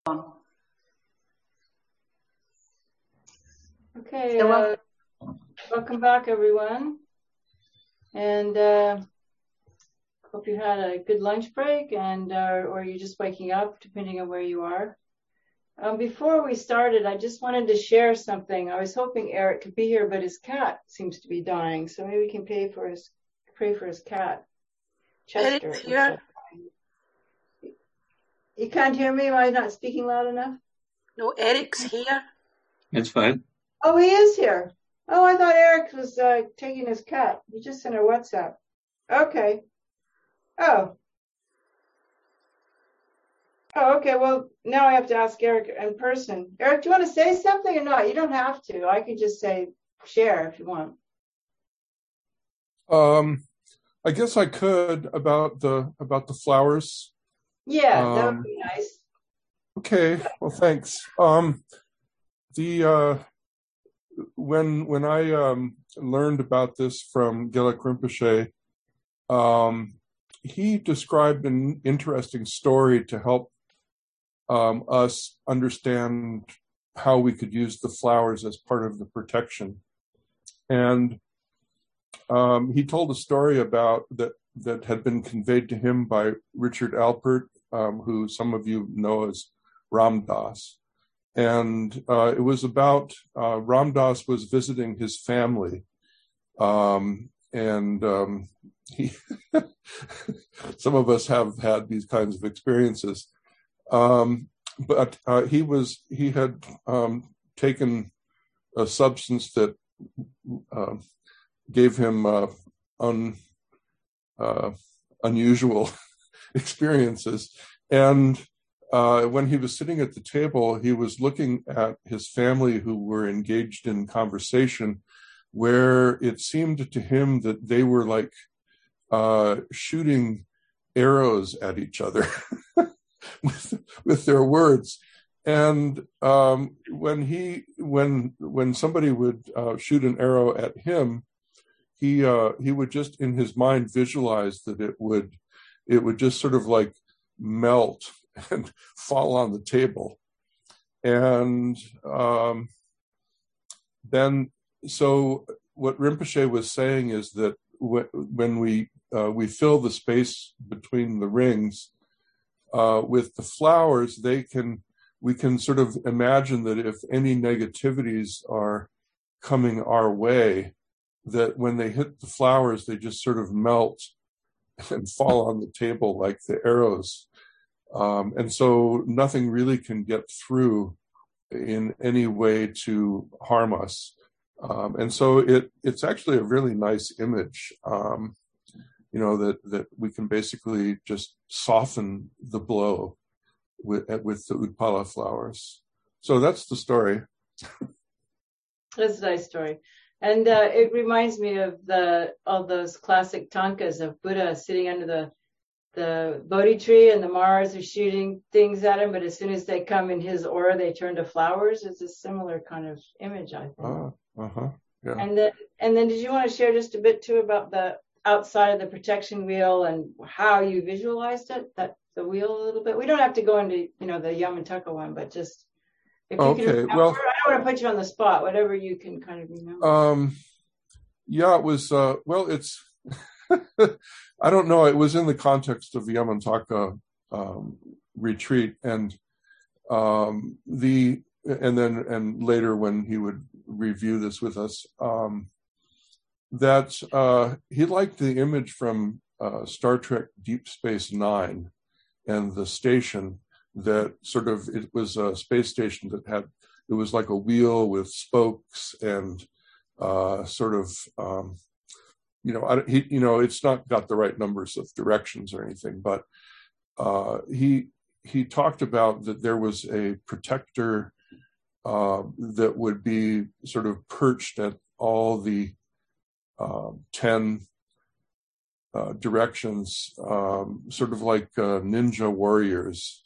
Okay, welcome back, everyone. And hope you had a good lunch break, and or you're just waking up, depending on where you are. Before we started, I just wanted to share something. I was hoping Eric could be here, but his cat seems to be dying, so maybe we can pray for his cat, Chester. Eric's here. You can't hear me? Am I not speaking loud enough? No, Eric's here. It's fine. Oh, he is here. Oh, I thought Eric was taking his cat. He just sent a WhatsApp. Okay. Oh, okay. Well, now I have to ask Eric in person. Eric, do you want to say something or not? You don't have to. I can just say share if you want. I guess I could about the flowers. Yeah, that would be nice. Okay. Well, thanks. When I learned about this from Gelek Rinpoche, he described an interesting story to help us understand how we could use the flowers as part of the protection. And he told a story about that had been conveyed to him by Richard Alpert, who some of you know as Ram Dass. And it was about Ram Dass was visiting his family. He some of us have had these kinds of experiences. But he had taken a substance that gave him unusual experiences. And when he was sitting at the table, he was looking at his family who were engaged in conversation, where it seemed to him that they were like shooting arrows at each other with their words. And when somebody would shoot an arrow at him, he would just in his mind visualize that it would just sort of like melt and fall on the table. And then, so what Rinpoche was saying is that when we fill the space between the rings with the flowers, we can sort of imagine that if any negativities are coming our way, that when they hit the flowers, they just sort of melt and fall on the table like the arrows. And so nothing really can get through in any way to harm us. And so it's actually a really nice image, that we can basically just soften the blow with the Utpala flowers. So that's the story. That's a nice story. And it reminds me of all those classic tankas of Buddha sitting under the Bodhi tree, and the Maras are shooting things at him, but as soon as they come in his aura, they turn to flowers. It's a similar kind of image, I think. Yeah. And then did you want to share just a bit too about the outside of the protection wheel and how you visualized it, the wheel a little bit? We don't have to go into, the Yamantaka one, but just if you can remember, well, I don't want to put you on the spot, whatever you can kind of remember. Yeah, it was, it's, I don't know, it was in the context of the Yamantaka retreat, and later when he would review this with us, that he liked the image from Star Trek Deep Space Nine and the station that sort of, it was a space station that it was like a wheel with spokes and it's not got the right numbers of directions or anything, but he talked about that there was a protector that would be sort of perched at all the 10 directions, sort of like ninja warriors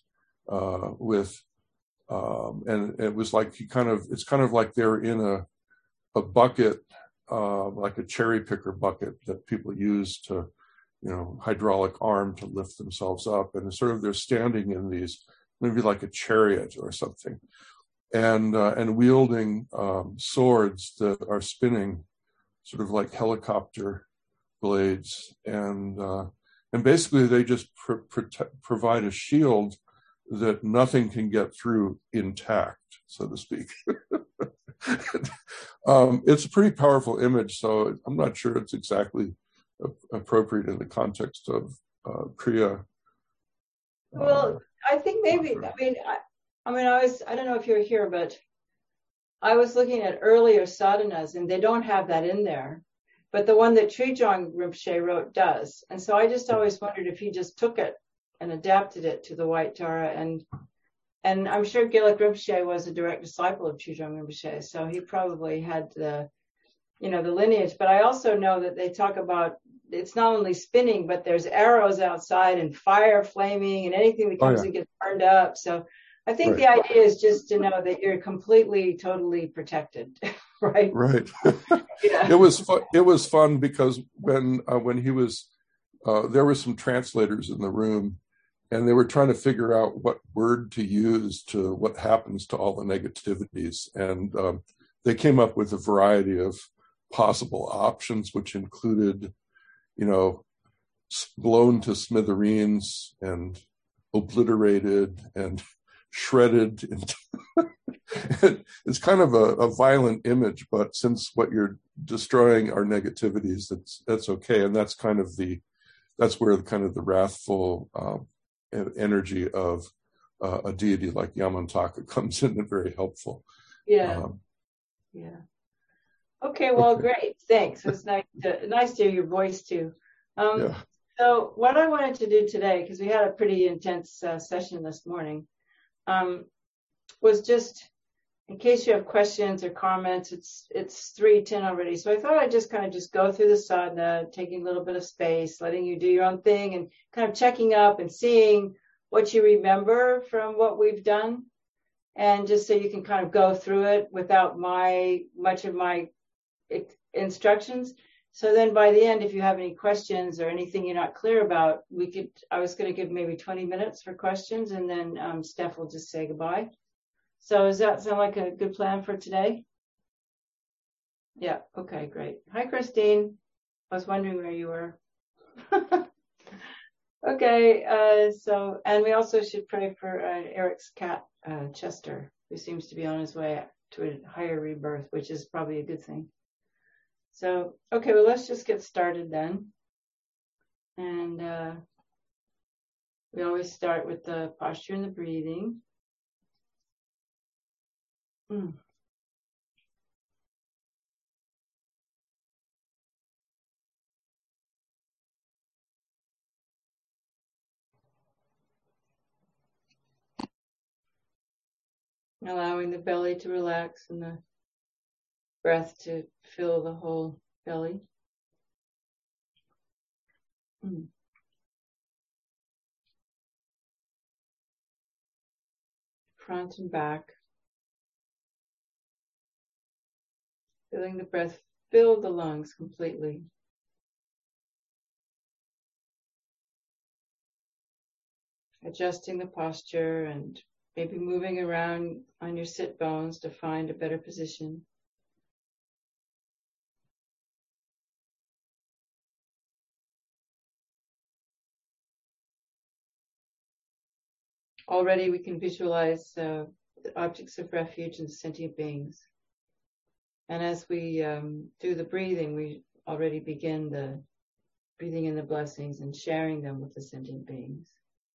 and it was like it's kind of like they're in a bucket, like a cherry picker bucket that people use to, hydraulic arm to lift themselves up. And sort of they're standing in these maybe like a chariot or something, and wielding swords that are spinning, sort of like helicopter blades, and basically they just provide a shield that nothing can get through intact, so to speak. It's a pretty powerful image, so I'm not sure it's exactly appropriate in the context of Kriya. Well, I think maybe, I don't know if you're here, but I was looking at earlier sadhanas and they don't have that in there. But the one that Trijong Rinpoche wrote does. And so I just always wondered if he just took it and adapted it to the White Tara. And I'm sure Gelek Rinpoche was a direct disciple of Trijong Rinpoche. So he probably had the lineage. But I also know that they talk about it's not only spinning, but there's arrows outside and fire flaming and anything that comes and gets burned up. So I think the idea is just to know that you're completely, totally protected, right? Right. Yeah. It was fun because when he was, there were some translators in the room, and they were trying to figure out what word to use to what happens to all the negativities, and they came up with a variety of possible options, which included, blown to smithereens and obliterated and shredded. It's kind of a violent image, but since what you're destroying are negativities, that's okay. And that's where the wrathful energy of a deity like Yamantaka comes in and very helpful. Yeah. Yeah. Okay. Well, great. Thanks. It's nice to hear your voice too. So what I wanted to do today, because we had a pretty intense session this morning, was just in case you have questions or comments. It's 3:10 already, so I thought I'd just kind of go through the sadhana, taking a little bit of space, letting you do your own thing, and kind of checking up and seeing what you remember from what we've done, and just so you can kind of go through it without much of my instructions. So then by the end, if you have any questions or anything you're not clear about, I was going to give maybe 20 minutes for questions, and then Steph will just say goodbye. So does that sound like a good plan for today? Yeah. Okay, great. Hi, Christine. I was wondering where you were. Okay. And we also should pray for Eric's cat, Chester, who seems to be on his way to a higher rebirth, which is probably a good thing. So, okay, well, let's just get started then. And we always start with the posture and the breathing. Allowing the belly to relax and the breath to fill the whole belly. Front and back. Feeling the breath fill the lungs completely. Adjusting the posture and maybe moving around on your sit bones to find a better position. Already we can visualize the objects of refuge and sentient beings. And as we do the breathing, we already begin the breathing in the blessings and sharing them with the sentient beings.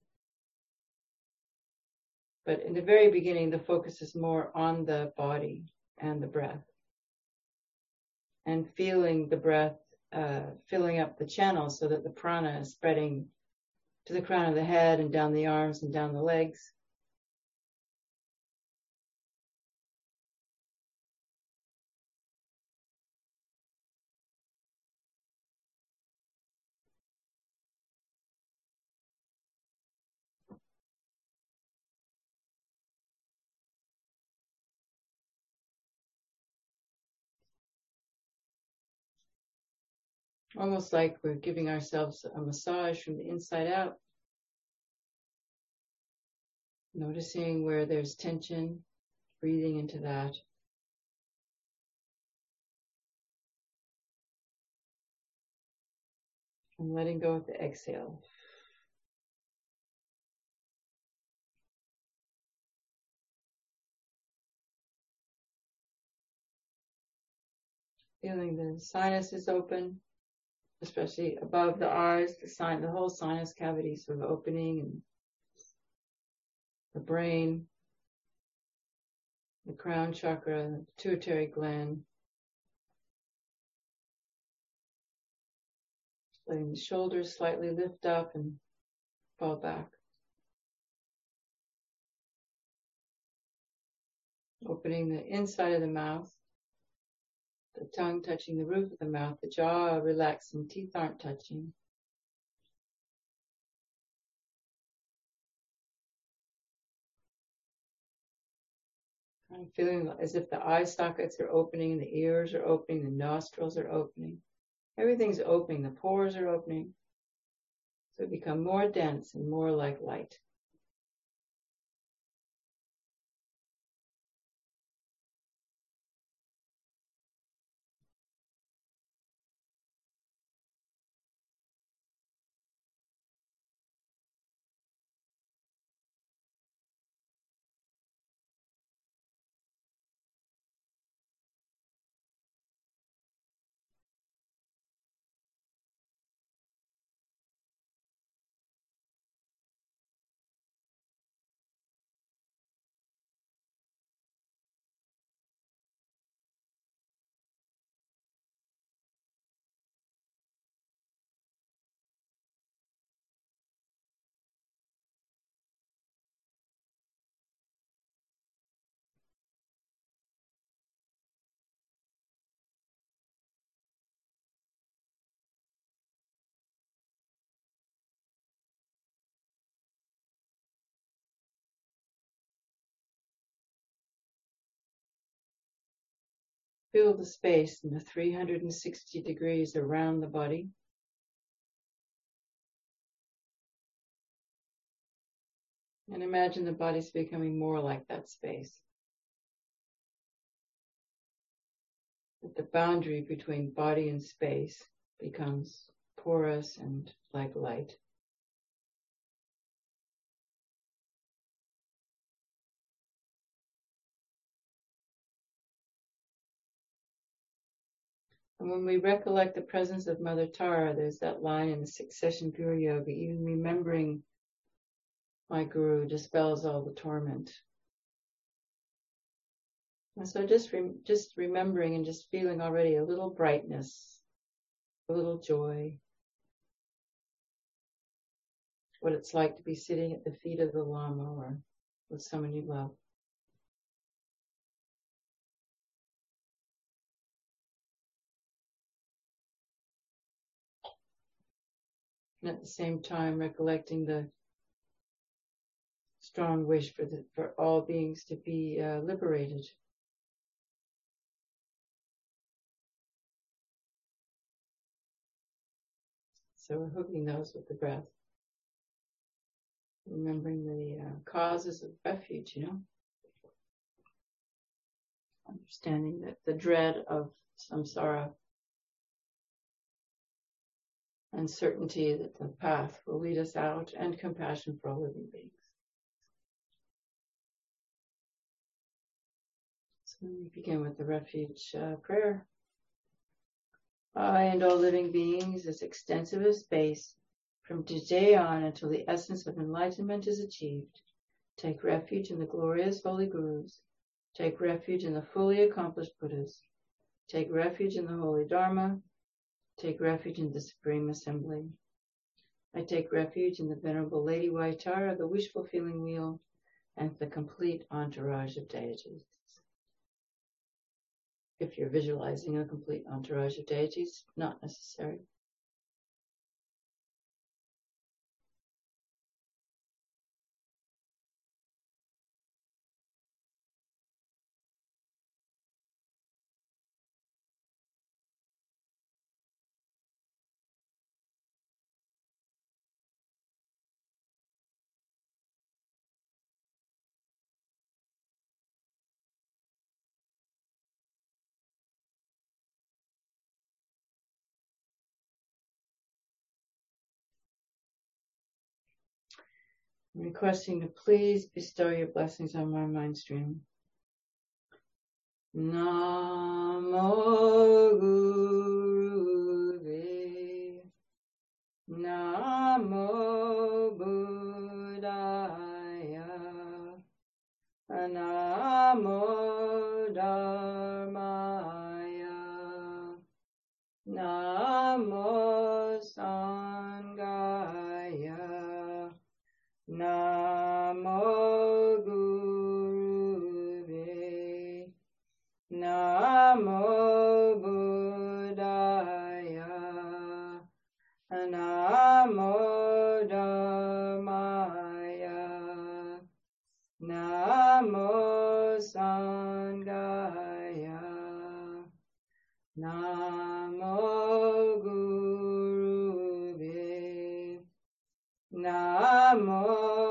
But in the very beginning, the focus is more on the body and the breath. And feeling the breath filling up the channel so that the prana is spreading to the crown of the head and down the arms and down the legs. Almost like we're giving ourselves a massage from the inside out. Noticing where there's tension, breathing into that. And letting go with the exhale. Feeling the sinuses open, especially above the eyes, the whole sinus cavity sort of opening, and the brain, the crown chakra, the pituitary gland. Letting the shoulders slightly lift up and fall back. Opening the inside of the mouth, the tongue touching the roof of the mouth, the jaw relaxed and teeth aren't touching. I'm feeling as if the eye sockets are opening, the ears are opening, the nostrils are opening. Everything's opening, the pores are opening. So we become more dense and more like light. Feel the space in the 360 degrees around the body. And imagine the body's becoming more like that space. That the boundary between body and space becomes porous and like light. And when we recollect the presence of Mother Tara, there's that line in the Succession Guru Yoga, even remembering my Guru dispels all the torment. And so just remembering and just feeling already a little brightness, a little joy, what it's like to be sitting at the feet of the Lama or with someone you love. And at the same time, recollecting the strong wish for all beings to be liberated. So we're hooking those with the breath. Remembering the causes of refuge, Understanding that the dread of samsara and certainty that the path will lead us out, and compassion for all living beings. So we begin with the refuge prayer. I and all living beings, as extensive as space, from today on until the essence of enlightenment is achieved, take refuge in the glorious holy Gurus, take refuge in the fully accomplished Buddhas, take refuge in the holy Dharma, take refuge in the Supreme Assembly. I take refuge in the Venerable Lady Waitara, the wish-fulfilling wheel, and the complete entourage of deities. If you're visualizing a complete entourage of deities, not necessary. I'm requesting to please bestow your blessings on my mind stream. Namo Guruve, Namo Buddhaya, Namo Dharmaya, Namo Sangaya, Namo Guruve, Namo Buddhaya, Namo Dharmaya, Namo Sangaya, Namo Guruve, Namo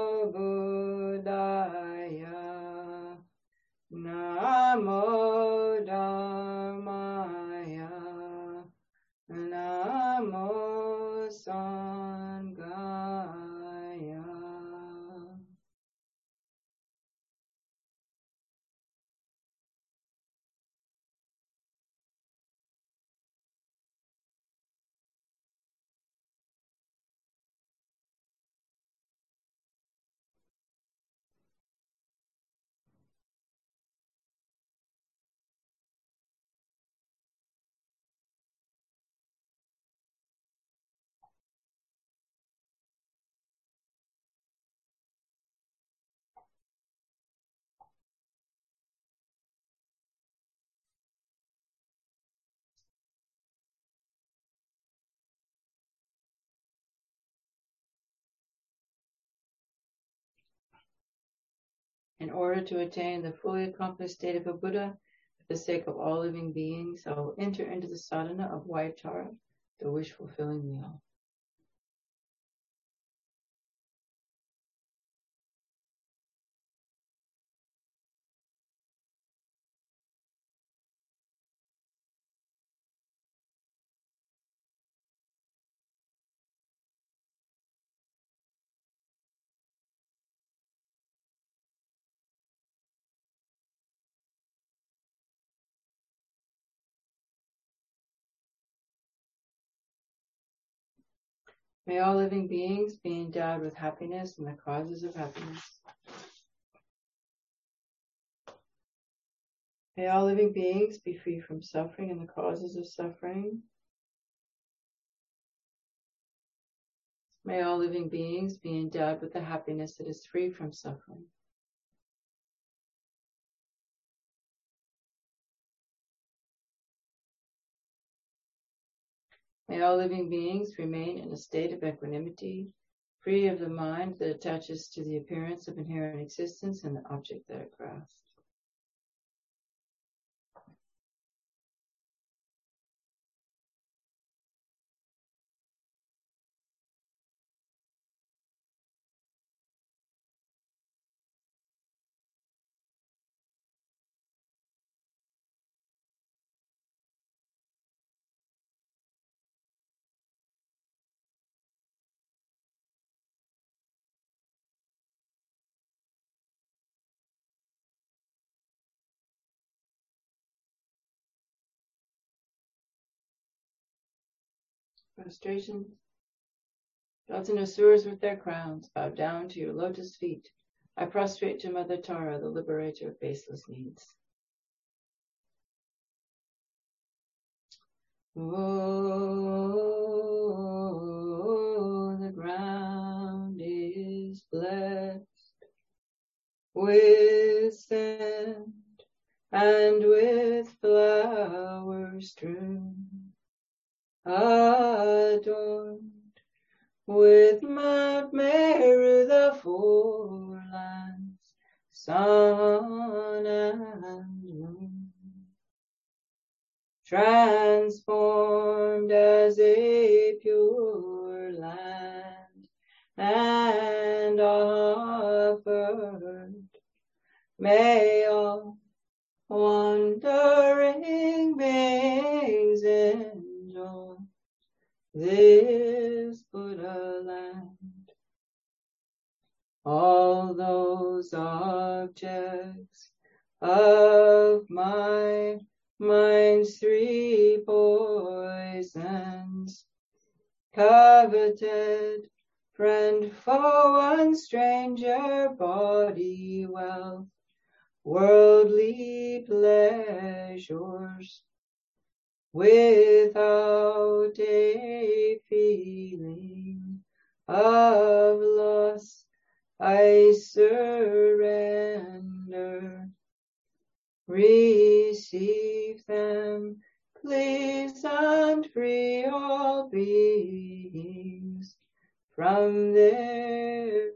Buddhaya, Namo Dharmaya, Namo Sangaya. In order to attain the fully accomplished state of a Buddha, for the sake of all living beings, I will enter into the sadhana of Vaitara, the wish-fulfilling meal. May all living beings be endowed with happiness and the causes of happiness. May all living beings be free from suffering and the causes of suffering. May all living beings be endowed with the happiness that is free from suffering. May all living beings remain in a state of equanimity, free of the mind that attaches to the appearance of inherent existence and the object that it grasps. Prostration. Gods and asuras with their crowns bow down to your lotus feet. I prostrate to Mother Tara, the liberator of baseless needs. Oh, the ground is blessed with sand and with flowers strewn, adorned with Mount Meru, the four lands, sun and moon, transformed as a pure land, and offered, may all wandering beings enjoy this Buddha land. all those objects of my mind's three poisons, coveted, friend, foe, one stranger, body, wealth, worldly pleasures, without a feeling of loss, I surrender. Receive them, please, and free all beings from their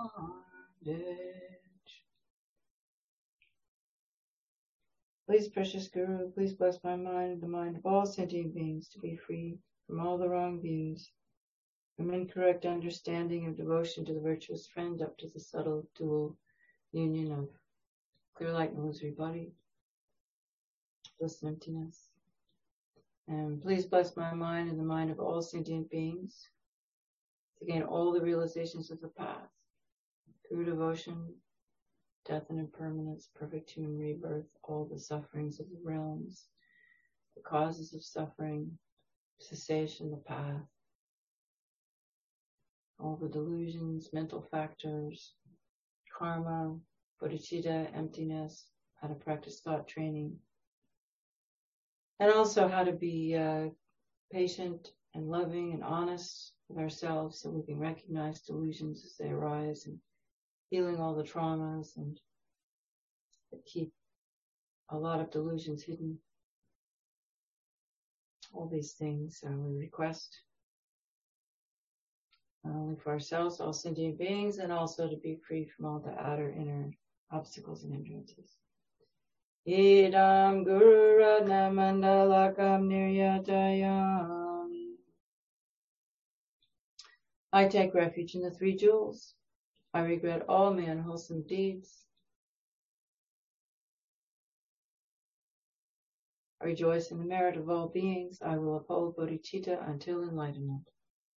bondage. Please, precious Guru, please bless my mind and the mind of all sentient beings to be free from all the wrong views, from incorrect understanding of devotion to the virtuous friend up to the subtle dual union of clear light and illusory body, bliss and emptiness. And please bless my mind and the mind of all sentient beings to gain all the realizations of the path through devotion, death and impermanence, perfect human rebirth, all the sufferings of the realms, the causes of suffering, cessation, the path, all the delusions, mental factors, karma, bodhicitta, emptiness, how to practice thought training, and also how to be patient and loving and honest with ourselves so we can recognize delusions as they arise, and healing all the traumas and that keep a lot of delusions hidden. All these things we request, not only for ourselves, all sentient beings, and also to be free from all the outer, inner obstacles and hindrances. Idam Guru Ratna Mandalakam Niryatayam. I take refuge in the three jewels. I regret all my unwholesome deeds. I rejoice in the merit of all beings. I will uphold bodhicitta until enlightenment.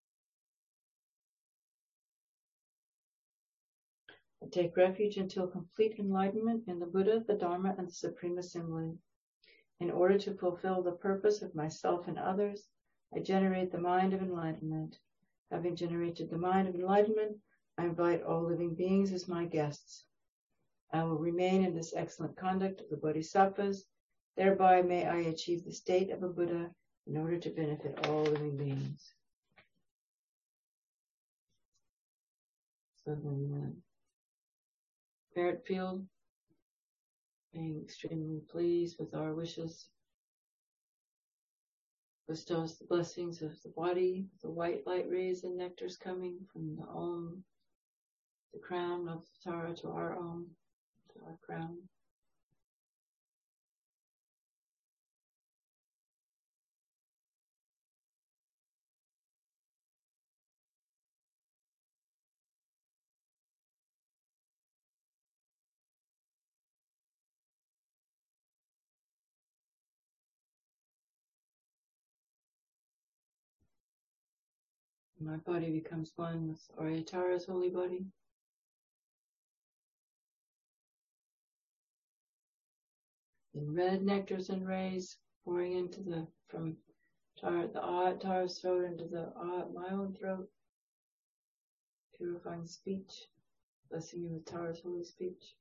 I take refuge until complete enlightenment in the Buddha, the Dharma, and the Supreme Assembly. In order to fulfill the purpose of myself and others, I generate the mind of enlightenment. Having generated the mind of enlightenment, I invite all living beings as my guests. I will remain in this excellent conduct of the Bodhisattvas. Thereby may I achieve the state of a Buddha in order to benefit all living beings. So then, Parrot Field, being extremely pleased with our wishes, bestows the blessings of the body, the white light rays and nectars coming from the Om, the crown of Tara to our Om, to our crown. My body becomes one with Aryatara's holy body. In red nectars and rays pouring into from Tara's throat into my own throat, purifying speech, blessing you with Tara's holy speech.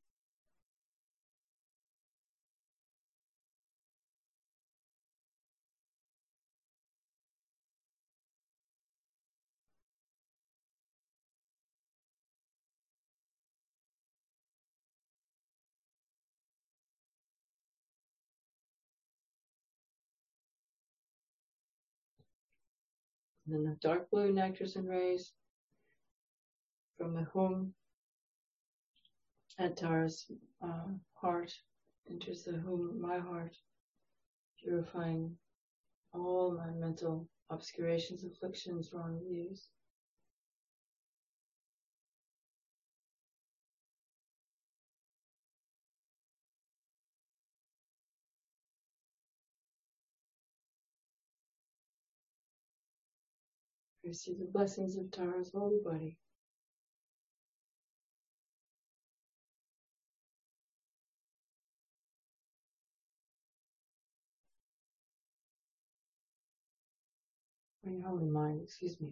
And then the dark blue nectars and rays from the hum at Tara's heart enters the hum, my heart, purifying all my mental obscurations, afflictions, wrong views. Receive the blessings of Tara's holy body. Bring home in mind, excuse me.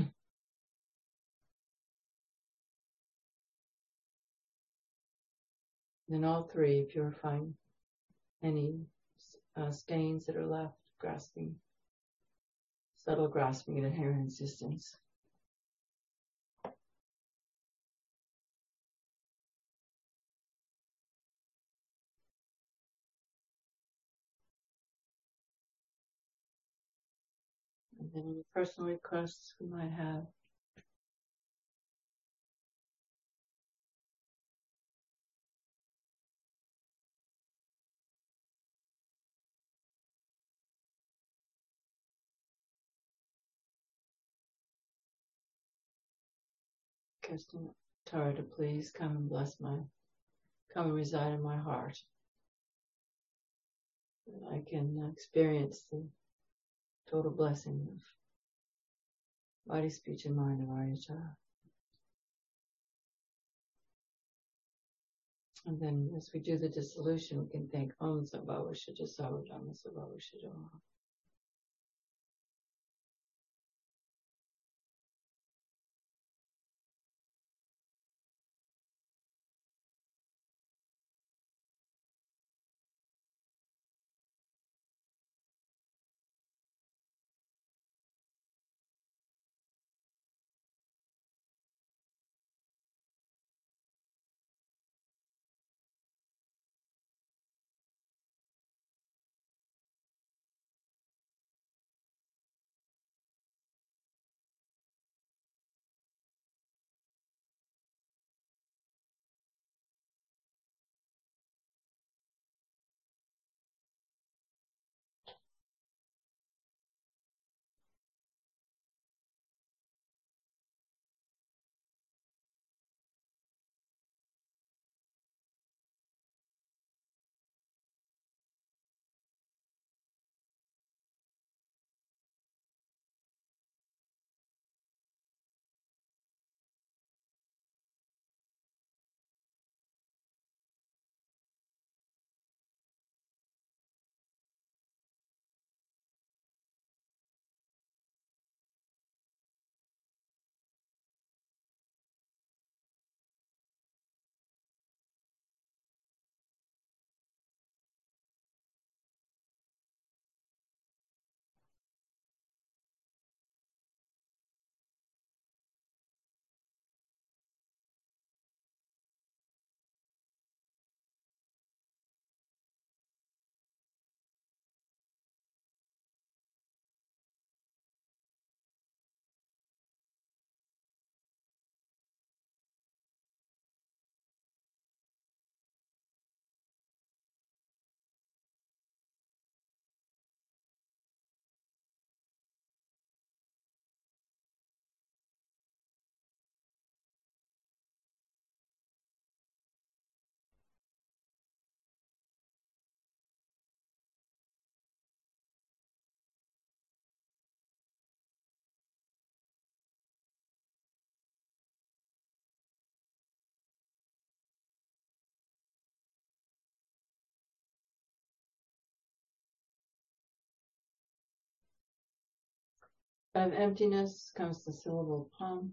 Then all three, purifying any stains that are left, grasping, subtle grasping at inherent existence. And then any personal requests we might have. Casting Tara to please come and come and reside in my heart. That I can experience the total blessing of body, speech, and mind of Arya Tara. And then as we do the dissolution, we can think Om Sambhava Shajasawa Dhamma Sambhava Shajawa. Out of emptiness comes the syllable Pam,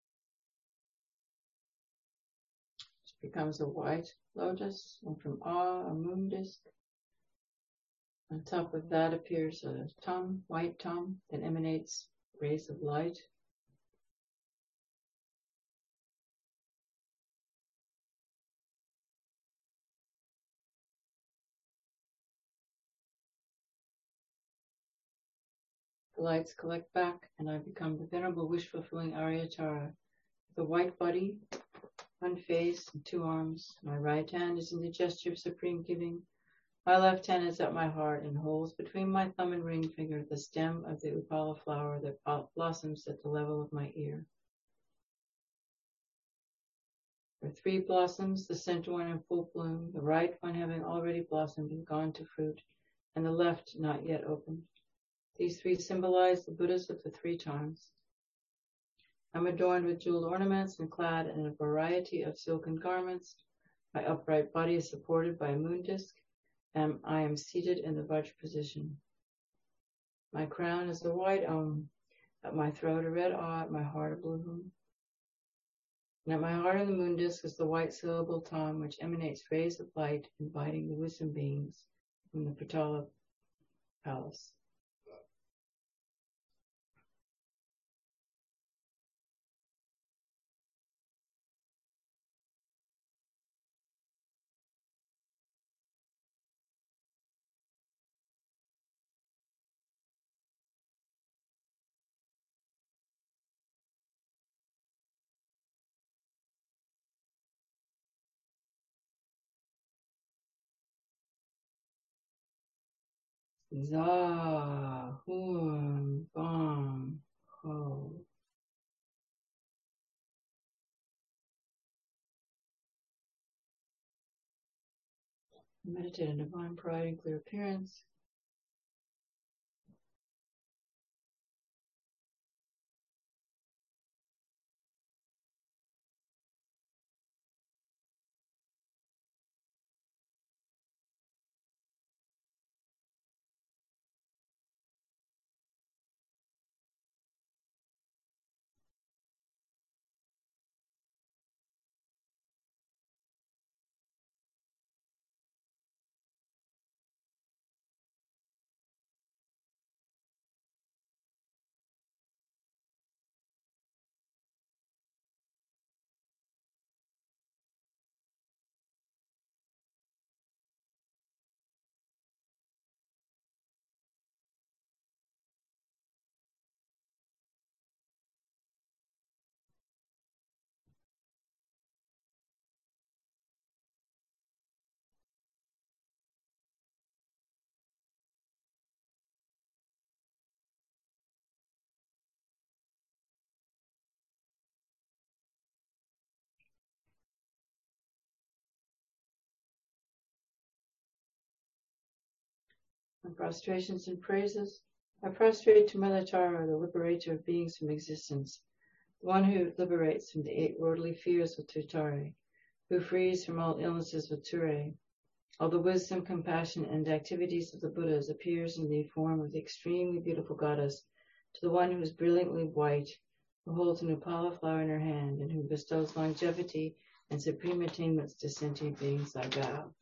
which becomes a white lotus, and from A moon disk. On top of that appears a tongue, white tongue, that emanates rays of light. The lights collect back, and I become the venerable wish-fulfilling Arya Tara, with a white body, one face, and two arms. My right hand is in the gesture of supreme giving. My left hand is at my heart and holds between my thumb and ring finger the stem of the upala flower that blossoms at the level of my ear. There are three blossoms, the center one in full bloom, the right one having already blossomed and gone to fruit, and the left not yet opened. These three symbolize the Buddhas of the three times. I'm adorned with jeweled ornaments and clad in a variety of silken garments. My upright body is supported by a moon disk, and I am seated in the Vajra position. My crown is the white Om, At my throat a red awe, at my heart a blue moon. And at my heart on the moon disk is the white syllable Tom, which emanates rays of light, inviting the wisdom beings from the Patala palace. Za, Hun, Bam, Ho. Meditate on divine pride and clear appearance. And prostrations and praises. I prostrate to Mother Tara, the liberator of beings from existence, the one who liberates from the 8 worldly fears with Tutare, who frees from all illnesses with Ture. All the wisdom, compassion, and activities of the Buddhas appears in the form of the extremely beautiful goddess, to the one who is brilliantly white, who holds an upala flower in her hand, and who bestows longevity and supreme attainments to sentient beings I bow.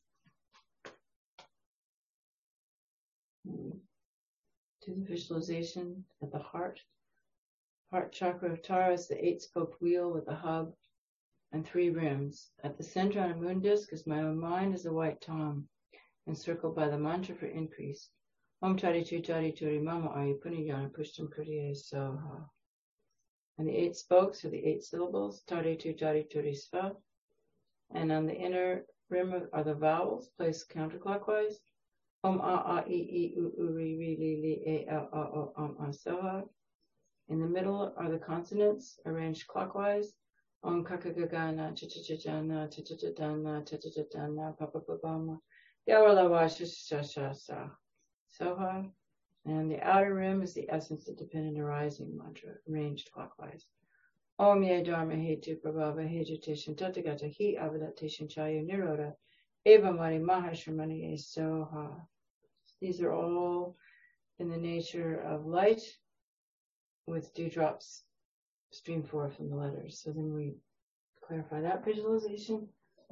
To the visualization at the heart. Heart chakra of Tara is the 8-spoked wheel with a hub and 3 rims. At the center on a moon disk is my own mind as a white tom, encircled by the mantra for increase. Om Tari Turi Mama Ayu Puniyana Pushtam Kuriye Soha. And the 8 spokes are the 8 syllables, Tari Turi Sva. And on the inner rim are the vowels, placed counterclockwise. Om A I U Ri Ri Li Li A L O Om A Soha. In the middle are the consonants, arranged clockwise. Om Kakagagana Chichijana Chichijana Chichijana Papa Babama Yawalawa Shashasa Soha. And the outer rim is the essence of dependent arising mantra, arranged clockwise. Om Ye Dharma Hetu Prabhava Hejutation Tathagata He Avadatation Chaya Niroda Eva Mari Mahashramani Soha. These are all in the nature of light with dewdrops stream forth from the letters. So then we clarify that visualization.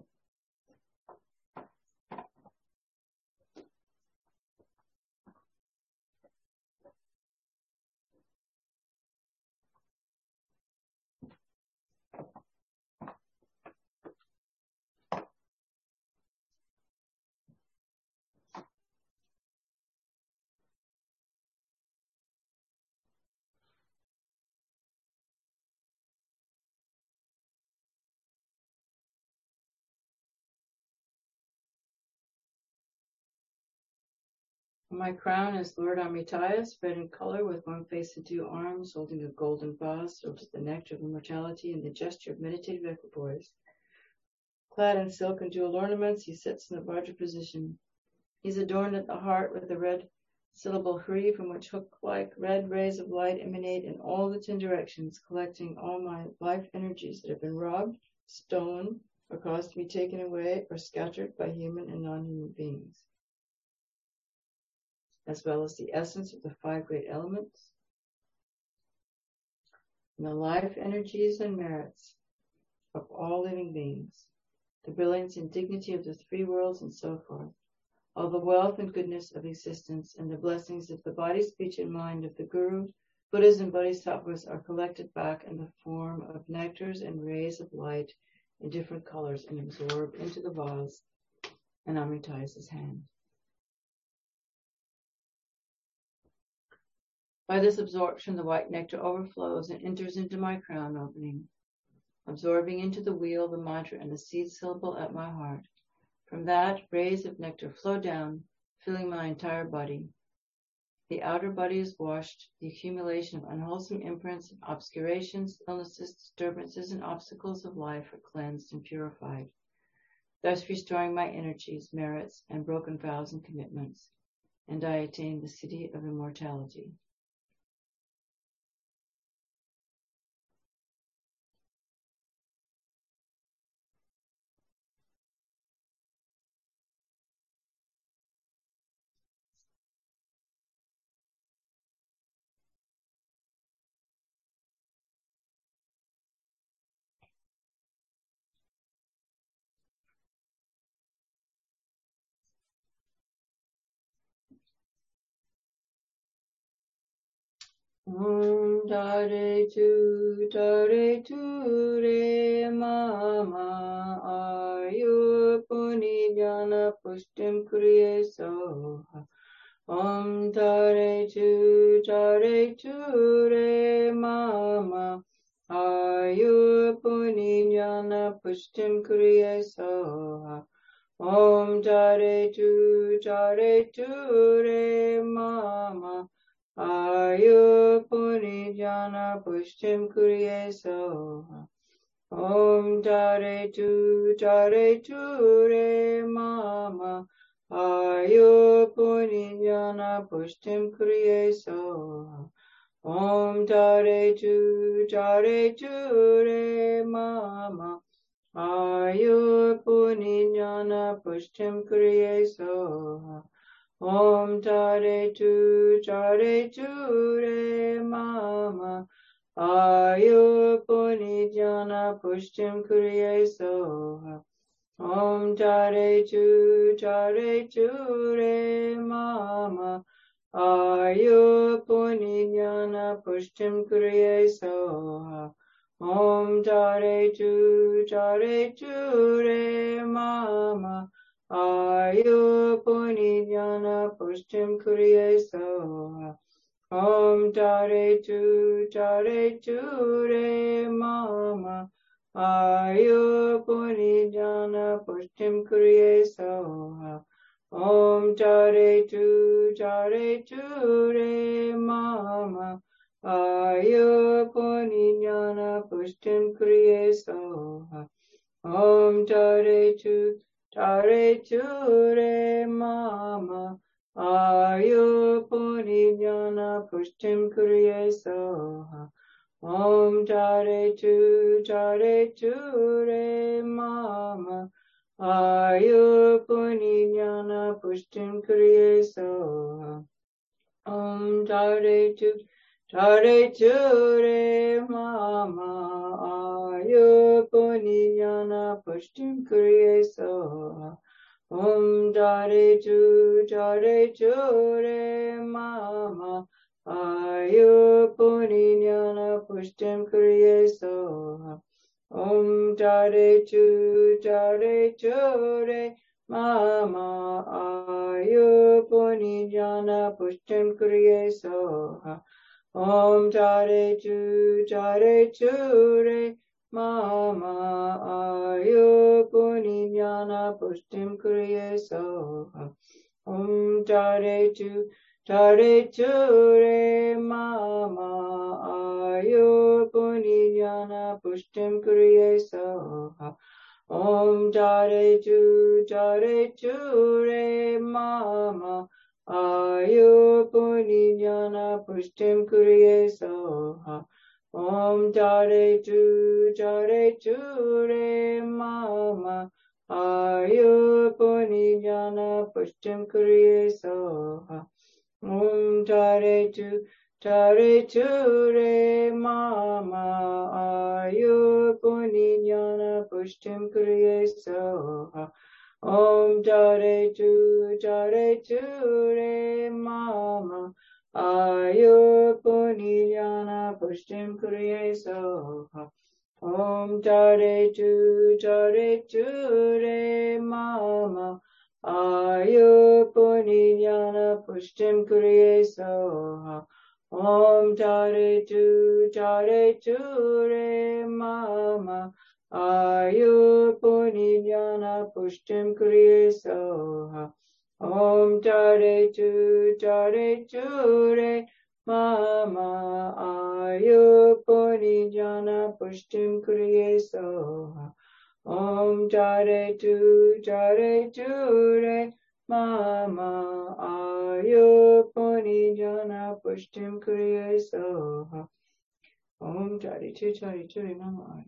My crown is Lord Amitaya, spread in color with 1 face and 2 arms, holding a golden vase filled with the nectar of immortality and the gesture of meditative equipoise. Clad in silk and jeweled ornaments, he sits in the Vajra position. He's adorned at the heart with the red syllable Hri, from which hook-like red rays of light emanate in all the 10 directions, collecting all my life energies that have been robbed, stolen, or caused to be taken away or scattered by human and non-human beings, as well as the essence of the 5 great elements, and the life, energies, and merits of all living beings, the brilliance and dignity of the three worlds, and so forth. All the wealth and goodness of existence and the blessings of the body, speech, and mind of the Guru, Buddhas, and Bodhisattvas are collected back in the form of nectars and rays of light in different colors and absorbed into the vase, and Amri ties his hand. By this absorption, the white nectar overflows and enters into my crown opening, absorbing into the wheel, the mantra, and the seed syllable at my heart. From that, rays of nectar flow down, filling my entire body. The outer body is washed, the accumulation of unwholesome imprints, obscurations, illnesses, disturbances, and obstacles of life are cleansed and purified, thus restoring my energies, merits, and broken vows and commitments, and I attain the city of immortality. Tare tu re mama ayu puni jnana pushtim kriye soha. Tare tu re mama ayu puni jnana pushtim kriye soha. Tare tu re mama Ayu Puni Jana Pushtim Kriye Soha. Tare tu re mama Ayu Puni Jana Pushtim Kriye Soha. Tare tu re mama Ayu Puni Jana Pushtim Kriye Soha. Tare tu re mama Ayu Puni Jana Pushtim Kriye Soha. Tare tu re mama Ayu Puni Jana Pushtim Kriye Soha. Tare tu re mama Ayu Puni Jana Pushtim Kriye Soha. Tare tu re mama Ayu Puni Jana Pushtim Kriye Soha. Tare tu re mama Ayu Puni Jana Pushtim Kriye Soha. Tare tu re mama Ayu Puni Jana Pushtim Kriye Soha. Tare tu re mama Ayu Puni Jana Pushtim Kriye Soha. Tare tu re mama Ayu Puni Jana Pushtim Kriye Soha. Tare tu re mama Ayu Puni Jana Pushtim Kriye Soha. Tare tu re mama Ayu Puni Jana Pushtim Kriye Soha. Tare tu re mama Ayu Puni Jana Pushtim Kriye Soha. Tare tu re mama Ayu Puni Jana Pushtim Kriye Soha. Tare tu re mama Ayu Puni Jana Pushtim Kriye Soha. Tare tu re mama Ayu Puni Jana Pushtim Kriye Soha. Tare Tare Ture Mama Ayu Puninyana Pushtim Kriye Soha Om Tare Ture Mama Ayu Puninyana Pushtim Kriye Soha Om Tare Ture Mama Ayu Puninyana Pushtim Kriye Soha Om Tare Ture Mama Ayu Puninyana Pushtim Kriye Soha Om Tare Ture Mama Ayu Puninyana Pushtim Kriye Soha Om Tare Ture Mama Ayu Puninyana Pushtim Kriye Soha Om Tare Ture Mama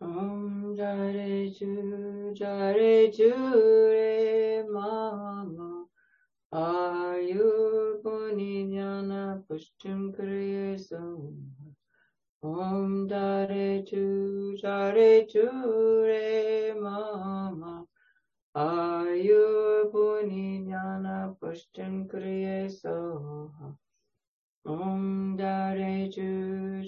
Om Jare Ju Re Mama Ayur Puninyana Pushtim Kriya Soha. Om Jare Ju Re Mama Ayur Puninyana Pushtim Kriya Soha. Om Jare Ju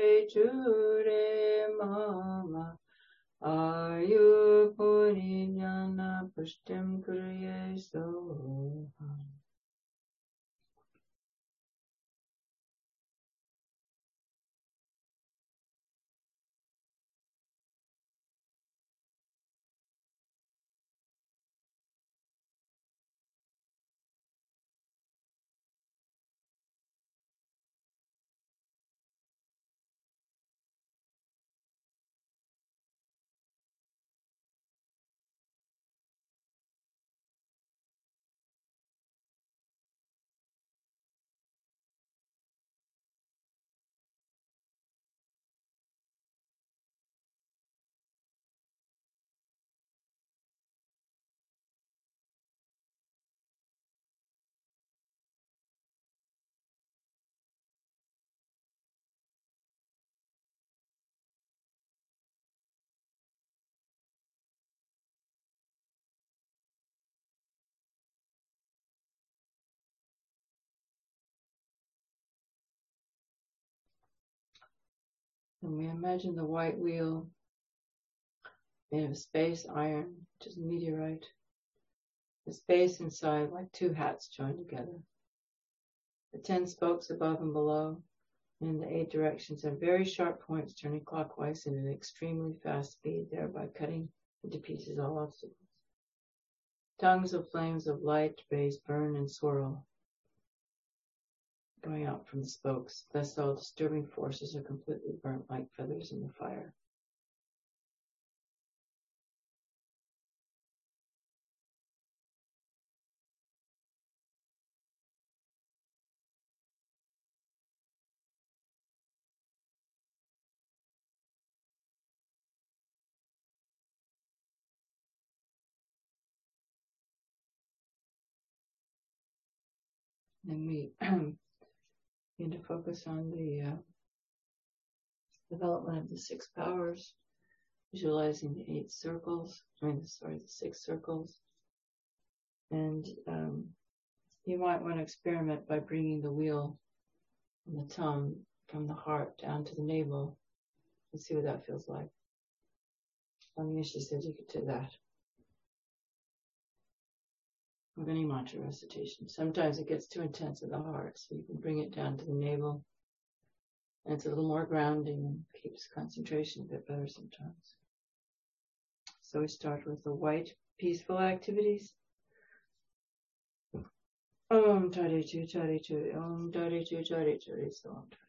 Re Mama Ayur Puninyana Pushtim Kriya Soha. And we imagine the white wheel made of space iron, which is meteorite. The space inside like two hats joined together. The 10 spokes above and below in the 8 directions have very sharp points turning clockwise at an extremely fast speed, thereby cutting into pieces all obstacles. Tongues of flames of light rays burn and swirl, going out from the spokes. Thus all disturbing forces are completely burnt like feathers in the fire. Then we begin to focus on the development of the 6 powers, visualizing the 6 circles. And you might want to experiment by bringing the wheel and the tongue from the heart down to the navel and see what that feels like. She said you could do that with any mantra recitation. Sometimes it gets too intense at the heart, so you can bring it down to the navel. And it's a little more grounding and keeps concentration a bit better sometimes. So we start with the white, peaceful activities. Om Tare Chu, Om Tare Chu, so Om Tare.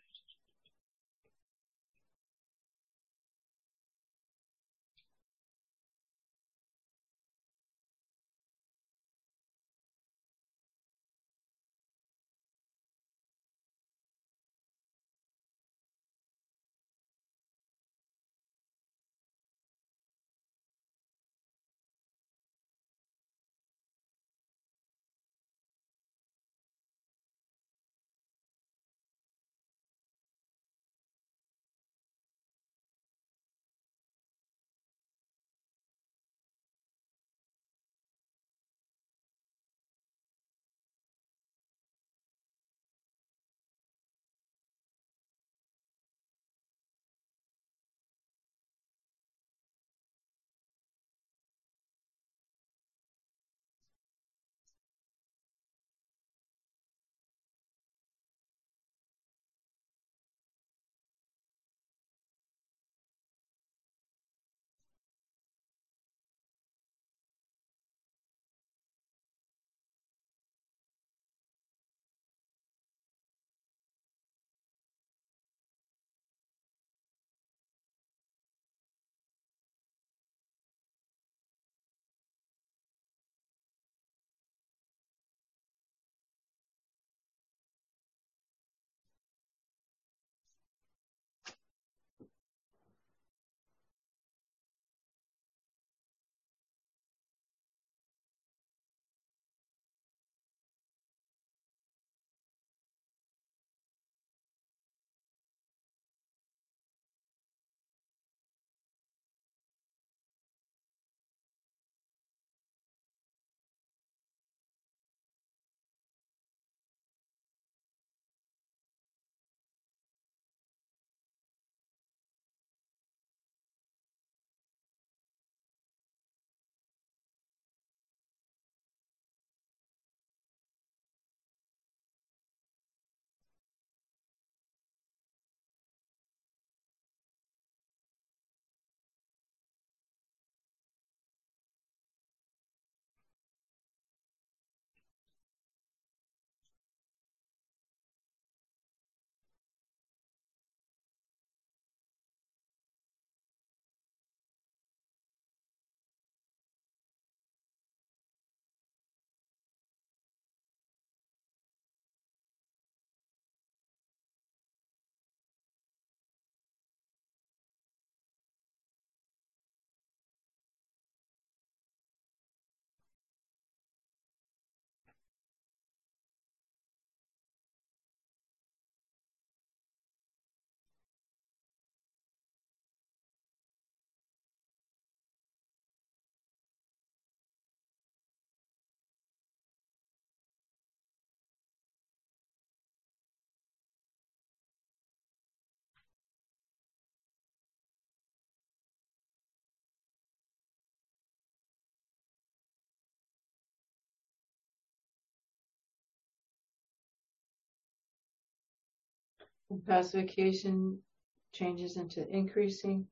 Pacification changes into increasing.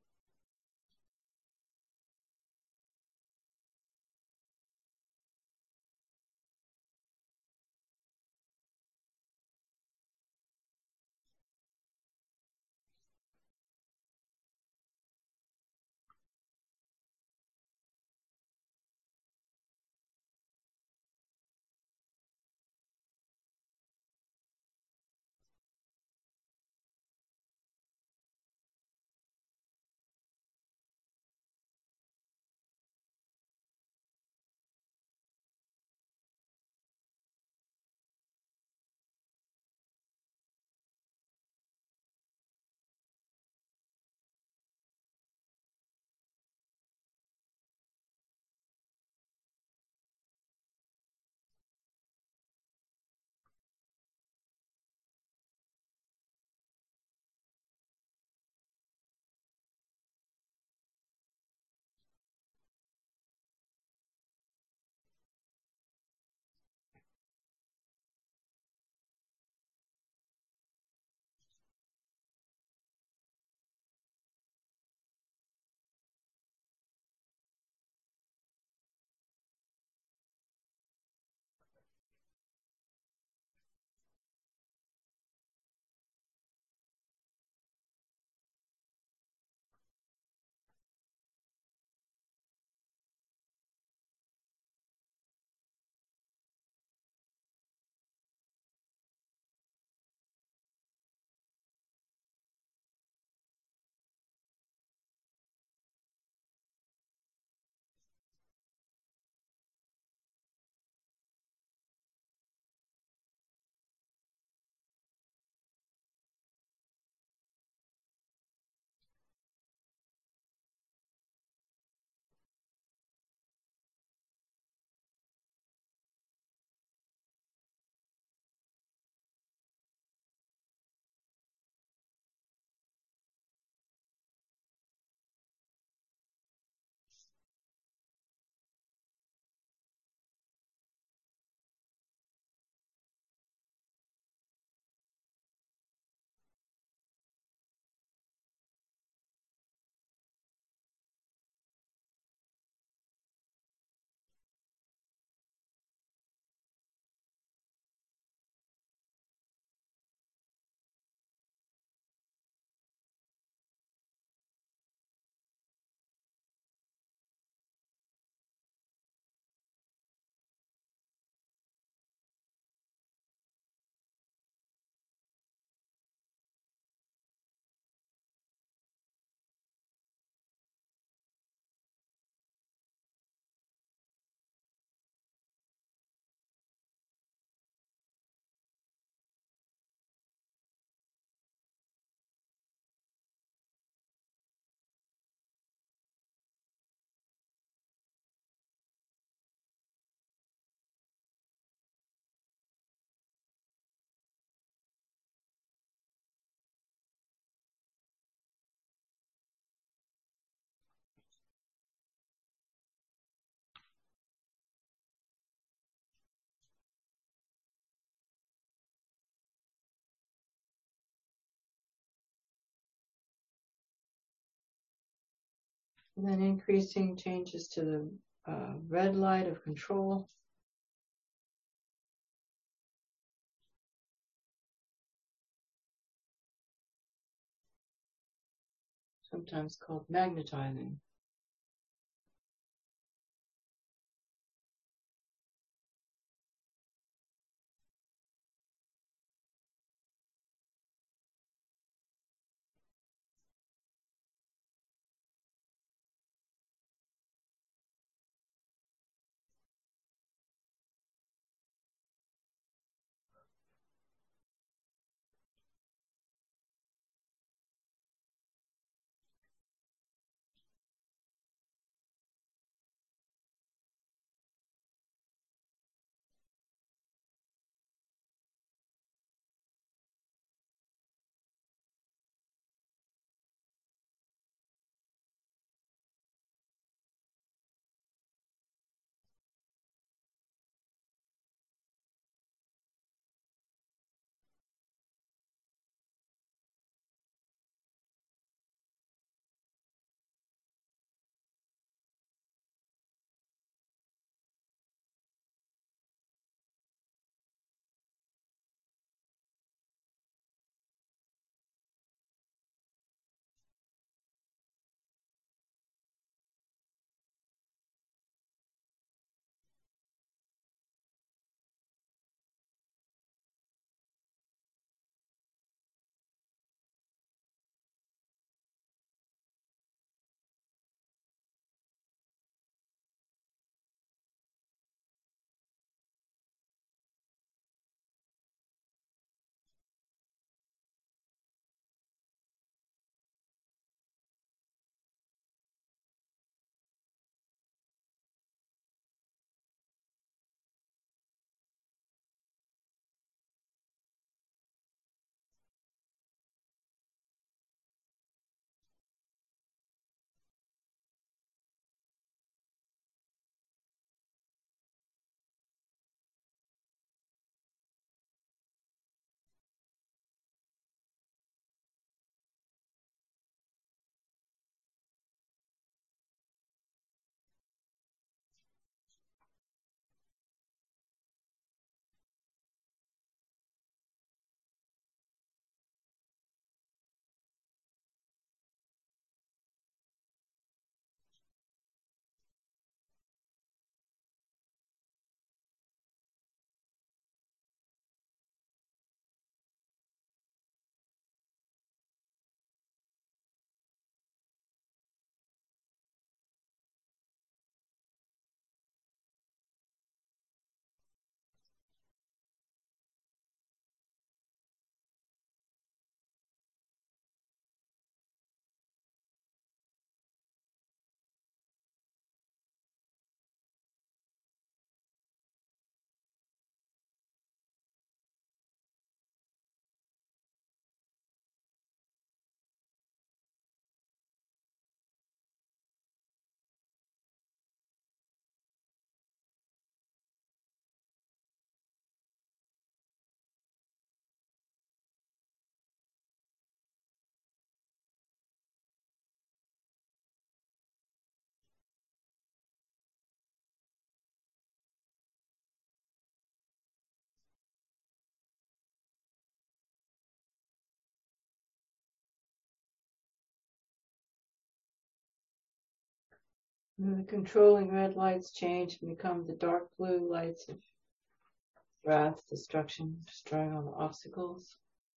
And then increasing changes to the red light of control. Sometimes called magnetizing. And the controlling red lights change and become the dark blue lights of wrath, destruction, destroying all the obstacles.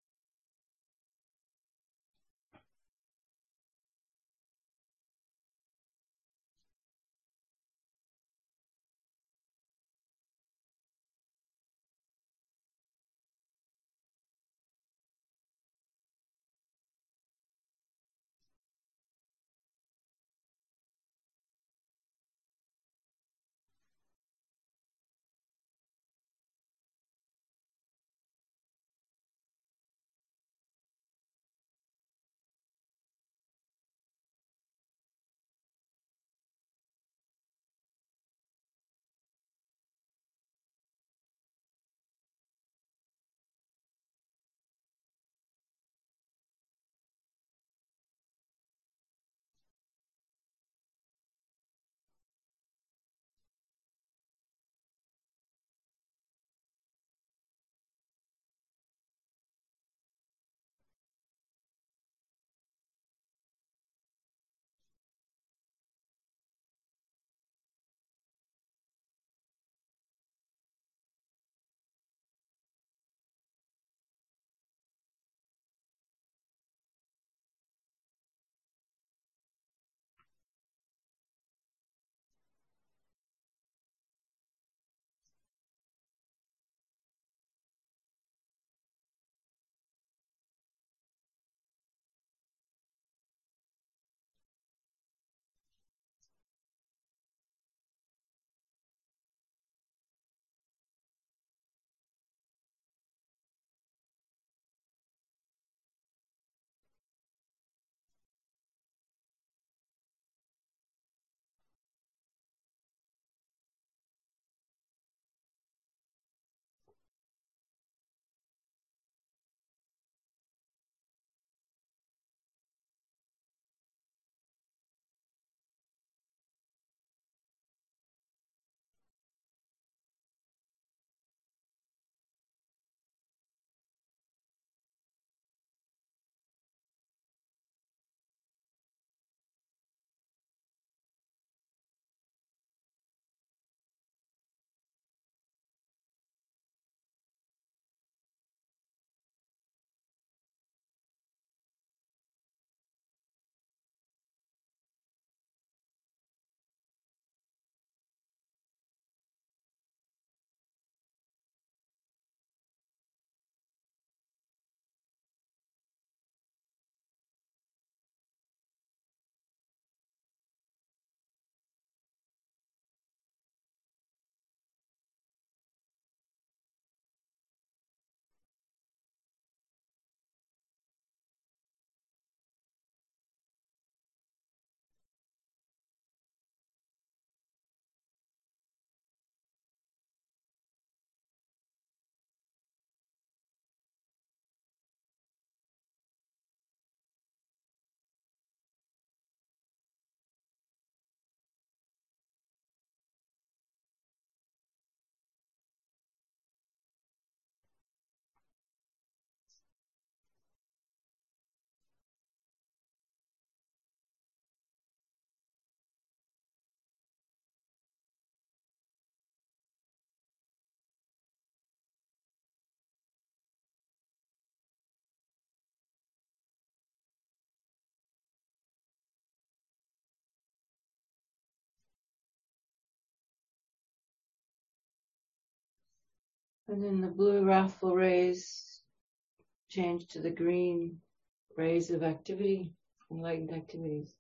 And then the blue wrathful rays change to the green rays of activity, enlightened activities.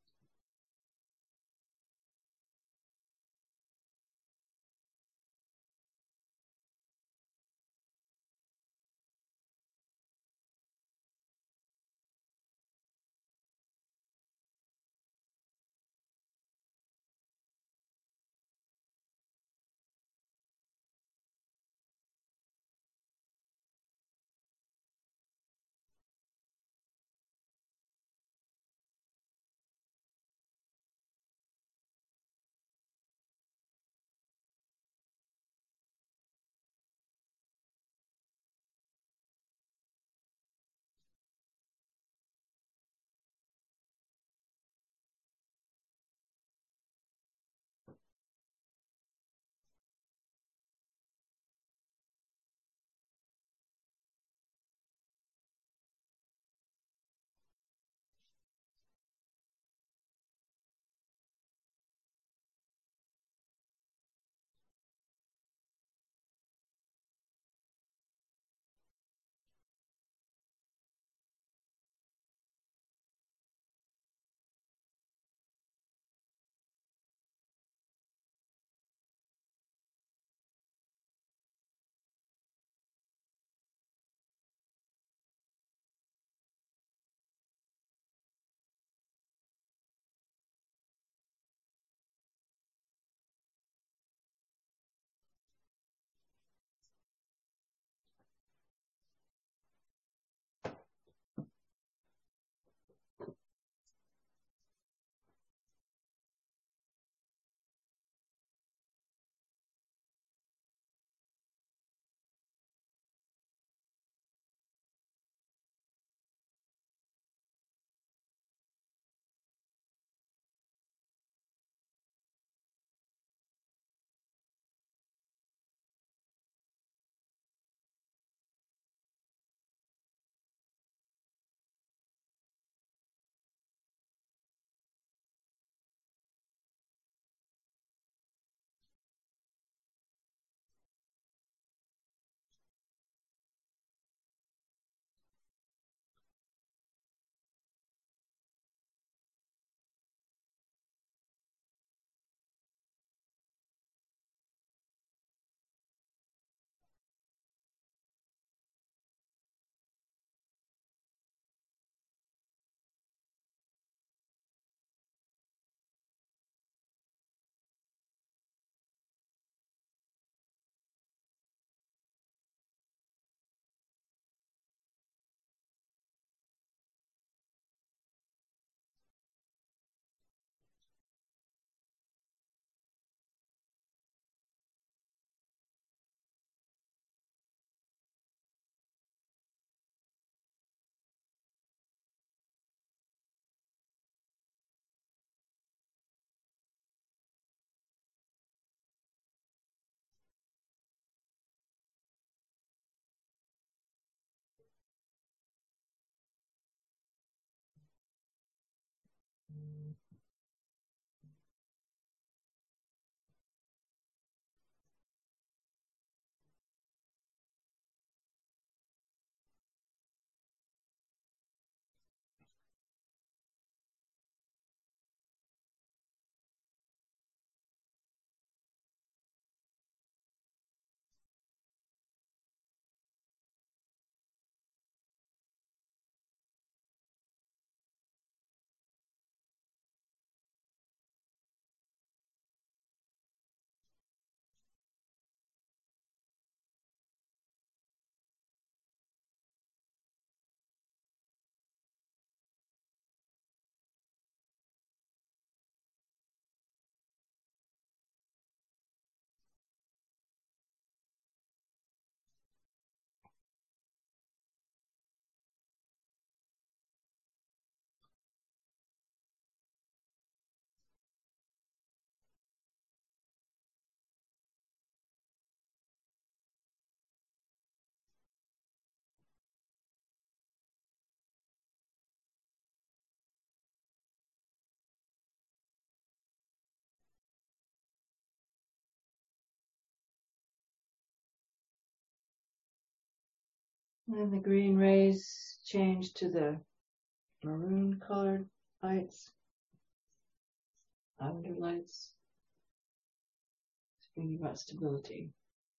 And the green rays change to the maroon colored lights, lavender lights. It's bringing about stability.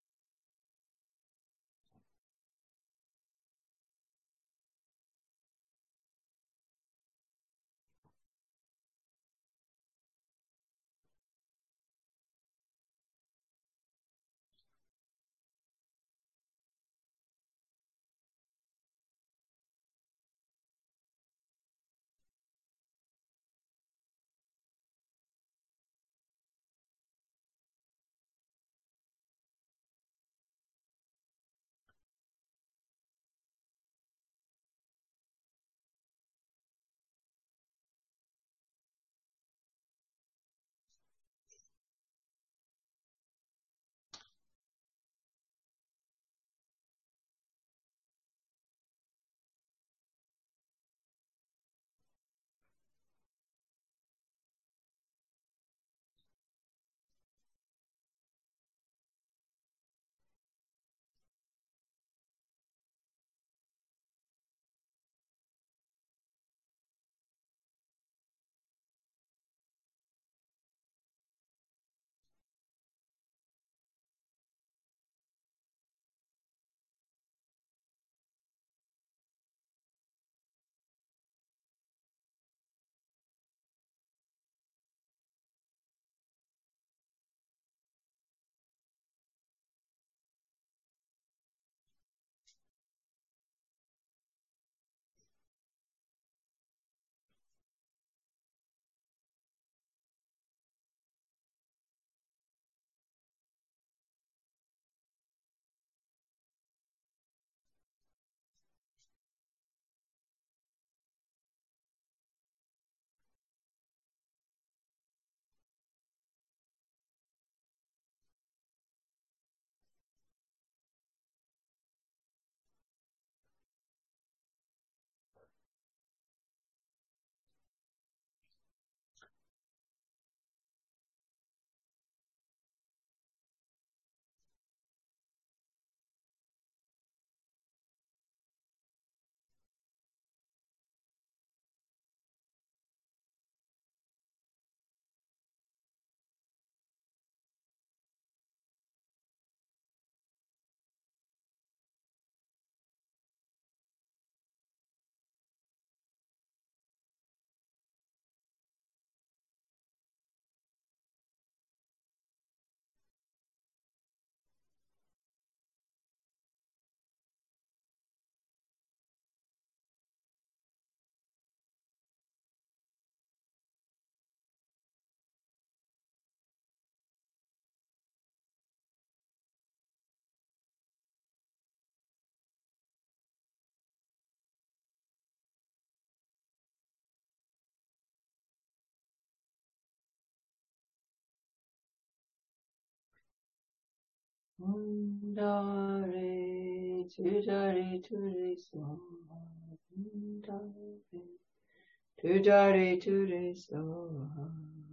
Dare, tudare, ture, swama, dare, Dujare Ture Soha.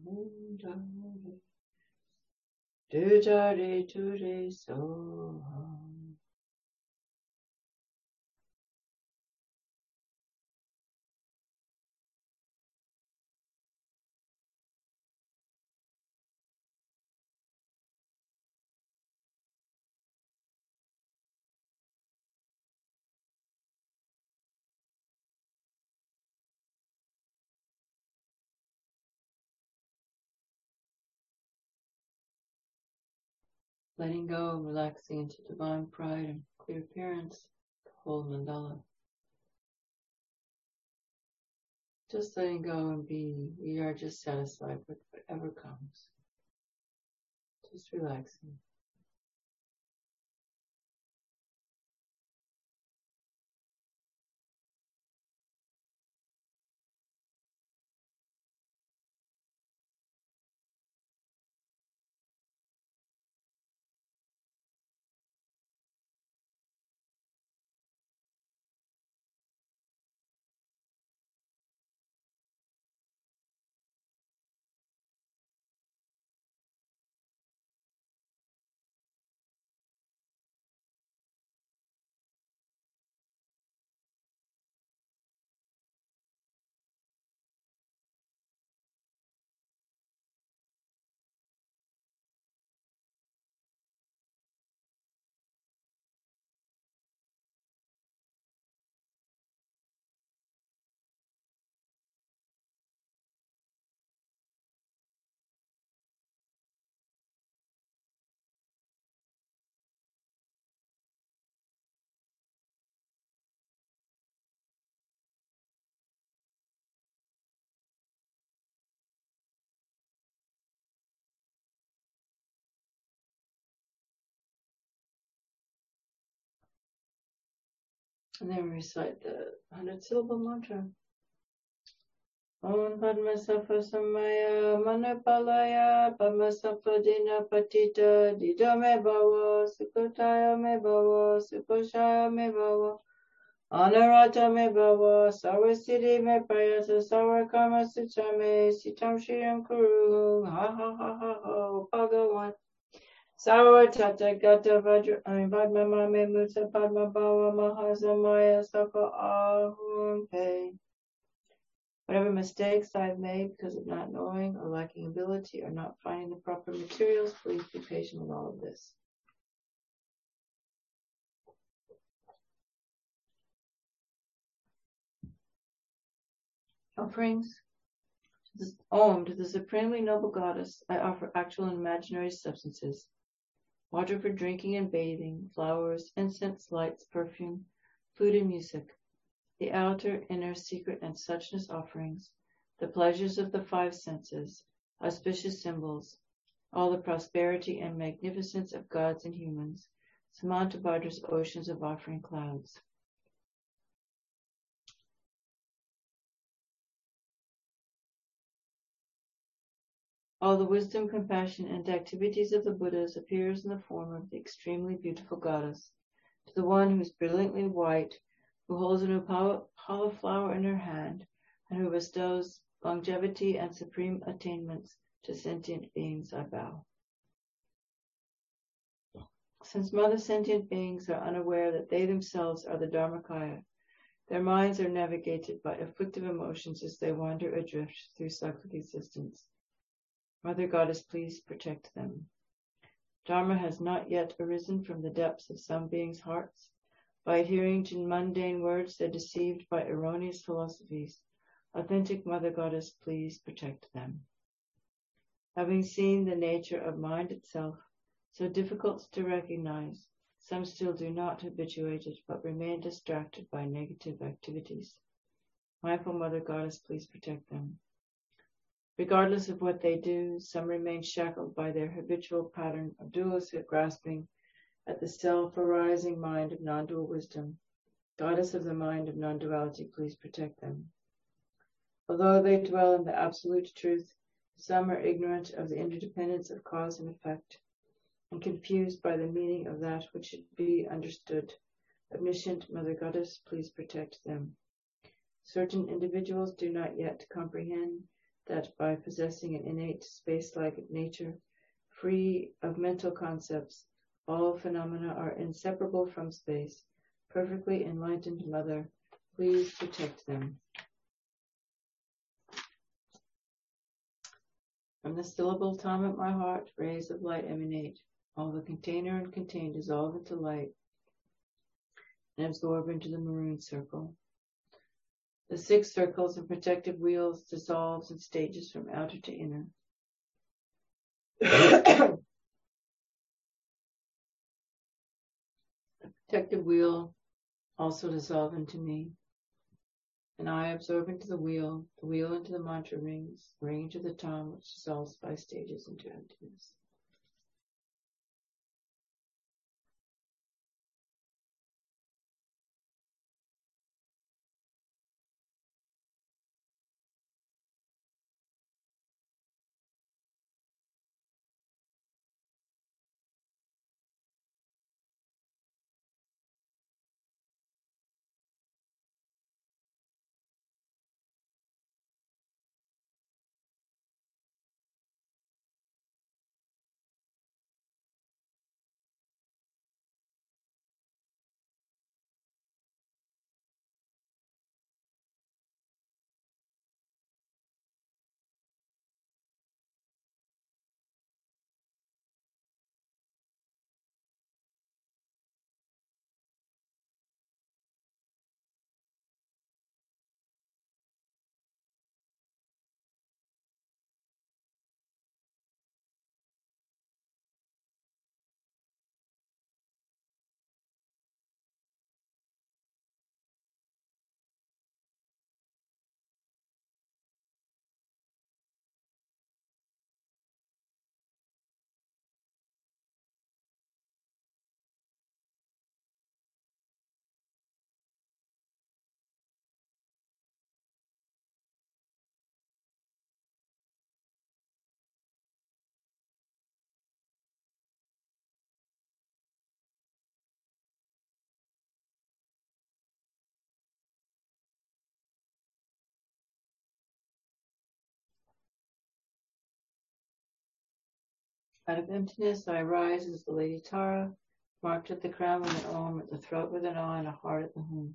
Dujare Ture Soha. Letting go, relaxing into divine pride and clear appearance, the whole mandala. Just letting go and be, we are just satisfied with whatever comes. Just relaxing. And then recite the 100-syllable mantra. Om Padma Sattva Samaya Manapalaya Padma Sattva Dina Patita Dida Me Bhava Sukhataya Me Bhava Sukhashaya Me Bhava Anarata Me Bhava Sarvasiddhi Me Prayasa Sarvakarma Suchame Sitam Shriram Kuru Ha Ha Ha Ha Ha Bhagavan Sarva Tata Gata Vajra Padma Mame Muta Padma Bhava Mahazamaya Saka Ahum Pe. Whatever mistakes I've made because of not knowing or lacking ability or not finding the proper materials, please be patient with all of this. Offerings. Om, to the Supremely Noble Goddess, I offer actual and imaginary substances. Water for drinking and bathing, flowers, incense, lights, perfume, food and music. The outer, inner, secret, and suchness offerings, the pleasures of the five senses, auspicious symbols, all the prosperity and magnificence of gods and humans, Samantabhadra's oceans of offering clouds. All the wisdom, compassion, and activities of the Buddhas appears in the form of the extremely beautiful goddess, to the one who is brilliantly white, who holds an upala flower in her hand, and who bestows longevity and supreme attainments to sentient beings, I bow. Since mother sentient beings are unaware that they themselves are the Dharmakaya, their minds are navigated by afflictive emotions as they wander adrift through cyclic existence. Mother Goddess, please protect them. Dharma has not yet arisen from the depths of some beings' hearts. By adhering to mundane words, they're deceived by erroneous philosophies. Authentic Mother Goddess, please protect them. Having seen the nature of mind itself, so difficult to recognize, some still do not habituate it, but remain distracted by negative activities. Mindful Mother Goddess, please protect them. Regardless of what they do, some remain shackled by their habitual pattern of dualistic grasping at the self-arising mind of non-dual wisdom. Goddess of the mind of non-duality, please protect them. Although they dwell in the absolute truth, some are ignorant of the interdependence of cause and effect, and confused by the meaning of that which should be understood. Omniscient Mother Goddess, please protect them. Certain individuals do not yet comprehend that by possessing an innate space-like nature, free of mental concepts, all phenomena are inseparable from space. Perfectly enlightened Mother, please protect them. From the stillable Tom at my heart, rays of light emanate. All the container and contained dissolve into light and absorb into the maroon circle. The 6 circles and protective wheels dissolves in stages from outer to inner. The protective wheel also dissolve into me, and I absorb into the wheel into the mantra rings, ring into the tom, which dissolves by stages into emptiness. Out of emptiness I rise as the Lady Tara, marked at the crown with an Om, at the throat with an A, and a heart at the home.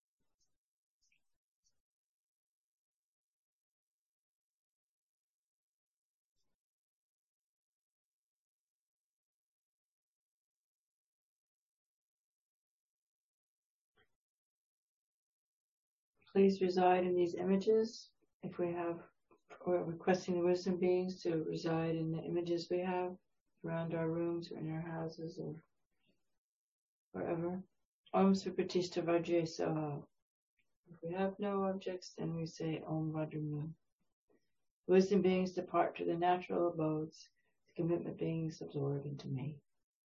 Please reside in these images if we have, or requesting the wisdom beings to reside in the images we have around our rooms or in our houses or wherever. Om Supratishta Vajre Soha. If we have no objects, then we say Om Vajramu. Wisdom beings depart to the natural abodes. The commitment beings absorb into me.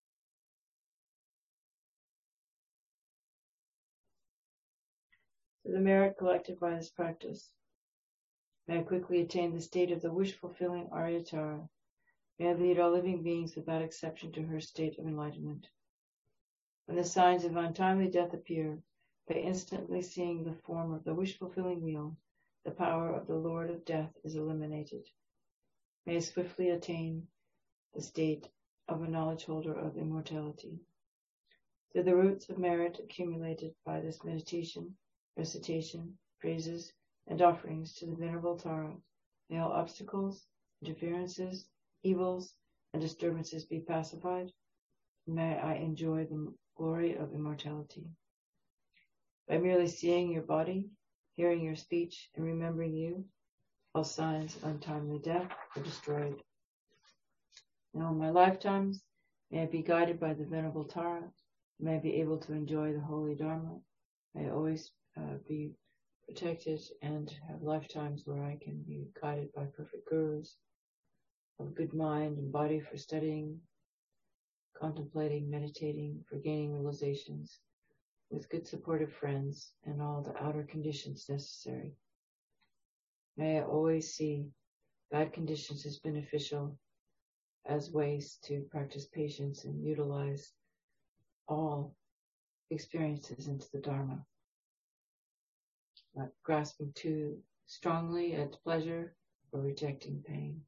For the merit collected by this practice, may I quickly attain the state of the wish-fulfilling Aryatara. May I lead all living beings without exception to her state of enlightenment. When the signs of untimely death appear, by instantly seeing the form of the wish-fulfilling wheel, the power of the Lord of Death is eliminated. May I swiftly attain the state of a knowledge holder of immortality. Through the roots of merit accumulated by this meditation, recitation, praises, and offerings to the Venerable Tara, may all obstacles, interferences, evils, and disturbances be pacified. May I enjoy the glory of immortality. By merely seeing your body, hearing your speech, and remembering you, all signs of untimely death are destroyed. In all my lifetimes, may I be guided by the Venerable Tara. May I be able to enjoy the Holy Dharma. May I always be protected and have lifetimes where I can be guided by perfect gurus of good mind and body for studying, contemplating, meditating, for gaining realizations, with good supportive friends and all the outer conditions necessary. May I always see bad conditions as beneficial, as ways to practice patience and utilize all experiences into the Dharma. not grasping too strongly at pleasure or rejecting pain.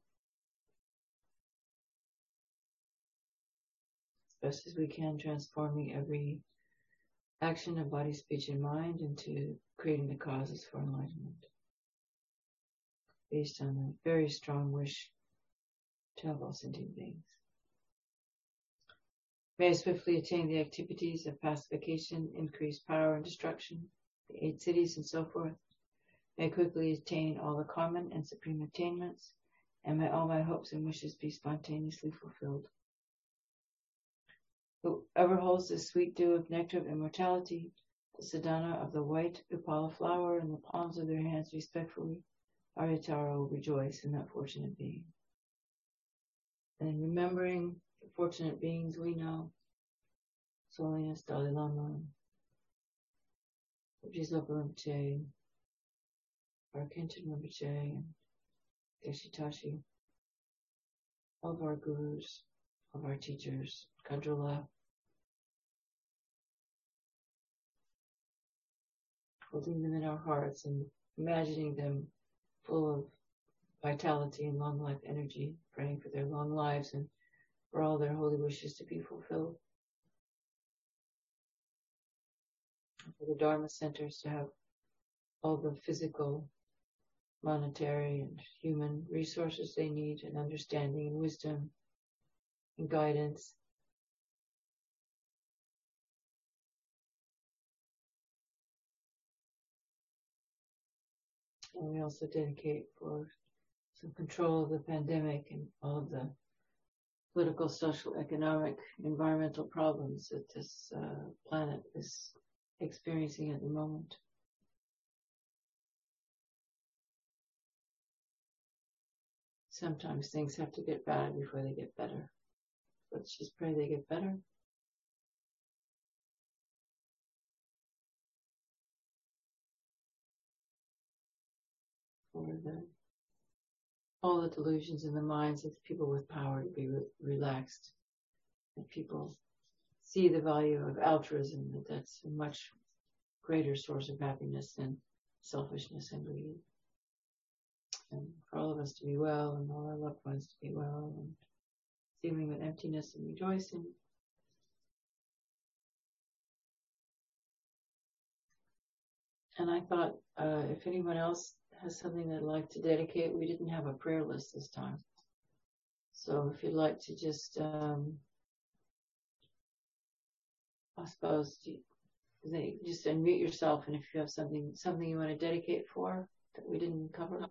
As best as we can, transforming every action of body, speech, and mind into creating the causes for enlightenment, based on a very strong wish to help all sentient beings. May I swiftly attain the activities of pacification, increased power and destruction, the 8 cities and so forth. May I quickly attain all the common and supreme attainments, and may all my hopes and wishes be spontaneously fulfilled. Whoever holds the sweet dew of nectar of immortality, the sadhana of the white upala flower in the palms of their hands respectfully, Aryatara will rejoice in that fortunate being. And remembering the fortunate beings we know, His Holiness Dalai Lama, Jizopa Rinpoche, Arkantan Rinpoche, and Geshe Tashi, all of our gurus, all of our teachers, Kadrula, holding them in our hearts and imagining them full of vitality and long life energy, praying for their long lives and for all their holy wishes to be fulfilled. For the Dharma centers to have all the physical, monetary, and human resources they need, and understanding and wisdom and guidance. And we also dedicate for some control of the pandemic and all of the political, social, economic, environmental problems that this planet is experiencing at the moment. Sometimes things have to get bad before they get better. Let's just pray they get better. For all the delusions in the minds of people with power to be relaxed. That people see the value of altruism, that's a much greater source of happiness than selfishness and greed. And for all of us to be well, and all our loved ones to be well, and feeling with emptiness and rejoicing. And I thought, if anyone else has something they'd like to dedicate, we didn't have a prayer list this time. So if you'd like to just, I suppose, just unmute yourself, and if you have something you want to dedicate for that we didn't cover.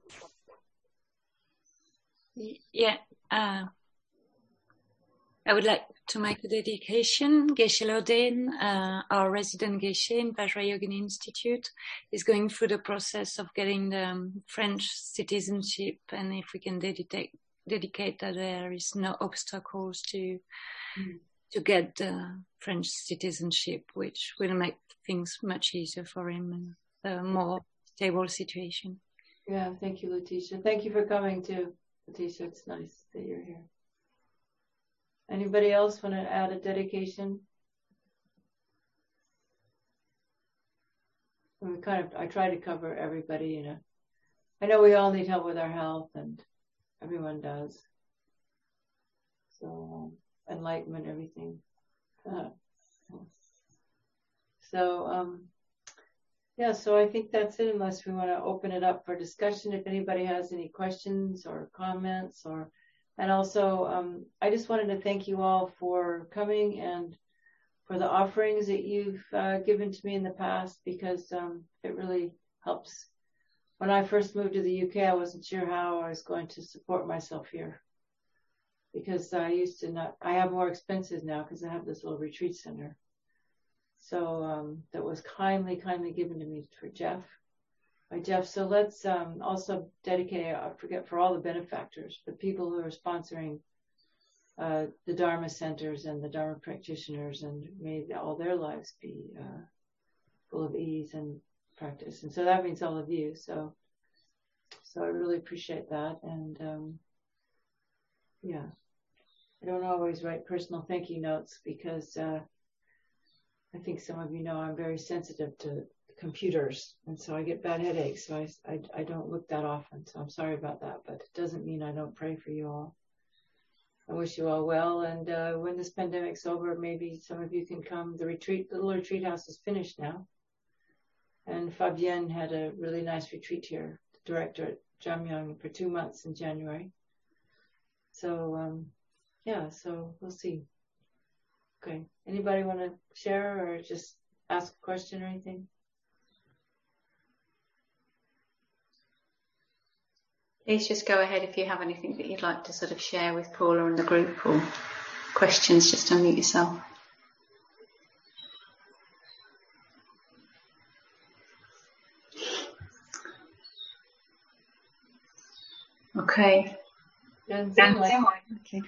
Yeah, I would like to make a dedication. Geshe Lodin, our resident Geshe in Vajrayogini Institute, is going through the process of getting the French citizenship, and if we can dedicate that there is no obstacles to get the French citizenship, which will make things much easier for him and a more stable situation. Yeah, thank you, Letitia. Thank you for coming too, Letitia. It's nice that you're here. Anybody else want to add a dedication? I try to cover everybody, I know we all need help with our health, and everyone does. So, enlightenment, everything. So I think that's it, unless we want to open it up for discussion. If anybody has any questions or comments, and also I just wanted to thank you all for coming and for the offerings that you've given to me in the past, because it really helps. When I first moved to the UK, I wasn't sure how I was going to support myself here, because I have more expenses now because I have this little retreat center. So that was kindly given to me by Jeff. So let's also dedicate, I forget, for all the benefactors, the people who are sponsoring the Dharma centers and the Dharma practitioners, and may all their lives be full of ease and practice. And so that means all of you. So I really appreciate that. And I don't always write personal thank you notes because I think some of you know I'm very sensitive to computers, and so I get bad headaches. So I don't look that often. So I'm sorry about that, but it doesn't mean I don't pray for you all. I wish you all well, and when this pandemic's over, maybe some of you can come. The little retreat house is finished now, and Fabienne had a really nice retreat here, the director at Jamyang, for 2 months in January. So so we'll see. Okay, anybody want to share or just ask a question or anything? Please just go ahead if you have anything that you'd like to sort of share with Paula and the group, or questions, just unmute yourself. Okay. Doesn't seem like Okay.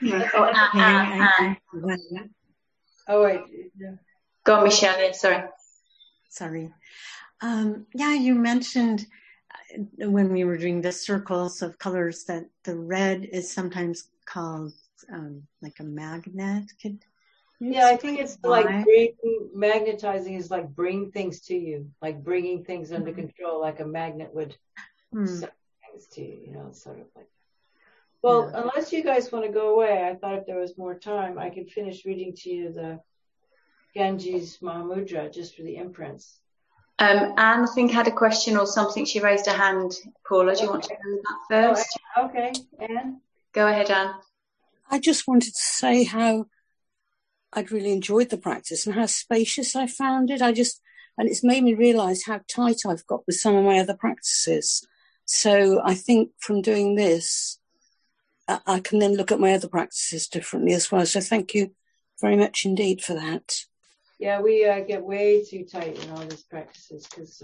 Oh, wait. Go on, Michelle. Yeah, sorry. Sorry. You mentioned when we were doing the circles of colors that the red is sometimes called like a magnet. I think it's like magnetizing is like bring things to you, like bringing things under control, like a magnet would send things to you, sort of like. Well, unless you guys want to go away, I thought if there was more time, I could finish reading to you the Ganges Mahamudra just for the imprints. Anne, I think, had a question or something. She raised her hand. Paula, do you want to go with that first? Okay, Anne? Go ahead, Anne. I just wanted to say how I'd really enjoyed the practice and how spacious I found it. And it's made me realise how tight I've got with some of my other practices. So I think from doing this, I can then look at my other practices differently as well. So thank you very much indeed for that. Yeah, we get way too tight in all these practices because,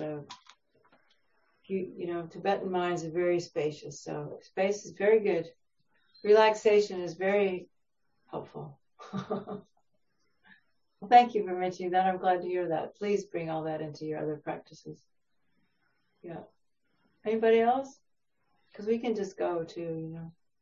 Tibetan minds are very spacious. So space is very good. Relaxation is very helpful. Well, thank you for mentioning that. I'm glad to hear that. Please bring all that into your other practices. Yeah. Anybody else? Because we can just go too,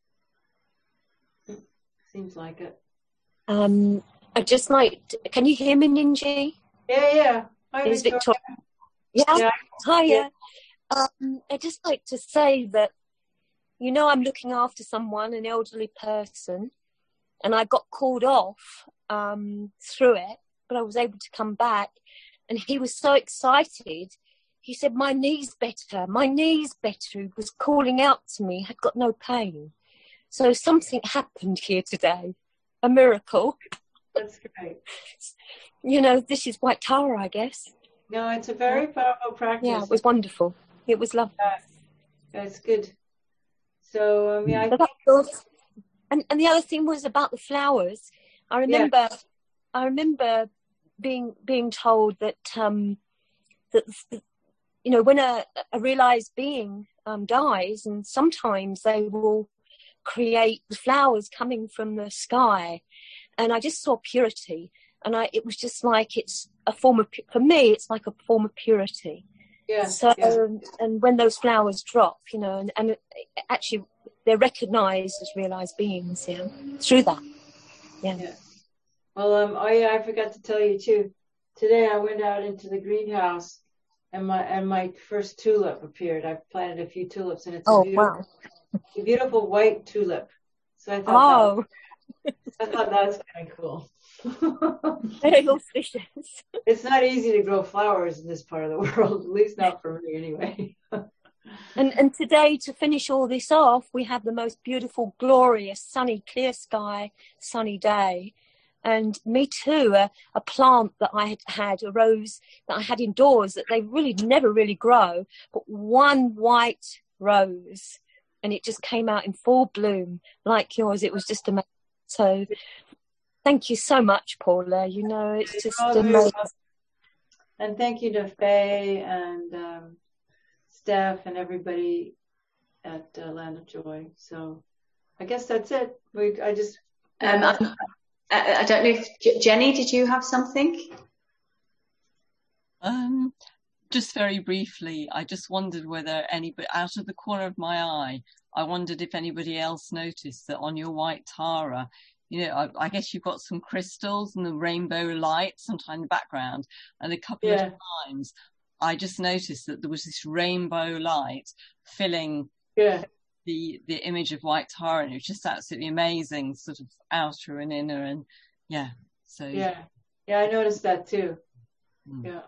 Seems like it. I'd just like to, can you hear me, Ninji? Yeah. Hi, Is Victoria. Yeah. Hiya. Yeah. I'd just like to say that, I'm looking after someone, an elderly person, and I got called off through it, but I was able to come back, and he was so excited. He said, my knee's better. He was calling out to me, had got no pain. So something happened here today, a miracle. That's great. This is White Tara, I guess. No, it's a very powerful practice. Yeah, it was wonderful. It was lovely. That's good. So, I think... And the other thing was about the flowers. I remember being told that when a realized being dies, and sometimes they will create the flowers coming from the sky, and I just saw purity, and it was just like it's a form of, for me, it's like a form of purity. Yeah. So, and when those flowers drop, and actually they're recognized as realized beings, through that. Yeah. Well, I forgot to tell you too. Today I went out into the greenhouse, and my first tulip appeared. I've planted a few tulips, and it's a beautiful white tulip. So I thought that was kind of cool. Very auspicious. It's not easy to grow flowers in this part of the world, at least not for me anyway. And today, to finish all this off, we have the most beautiful, glorious, sunny, clear sky, sunny day. And me too, a plant that I had, a rose that I had indoors that they really never really grow, but one white rose. And it just came out in full bloom like yours. It was just amazing. So thank you so much, Paula. It's just amazing. And thank you to Faye and Steph and everybody at Land of Joy. So I guess that's it. I don't know if Jenny, did you have something? Just very briefly, I just wondered whether anybody, out of the corner of my eye, I wondered if anybody else noticed that on your White Tara, I guess you've got some crystals and the rainbow light sometime in the background, and a couple of times I just noticed that there was this rainbow light filling the image of White Tara, and it was just absolutely amazing, sort of outer and inner, and I noticed that too. There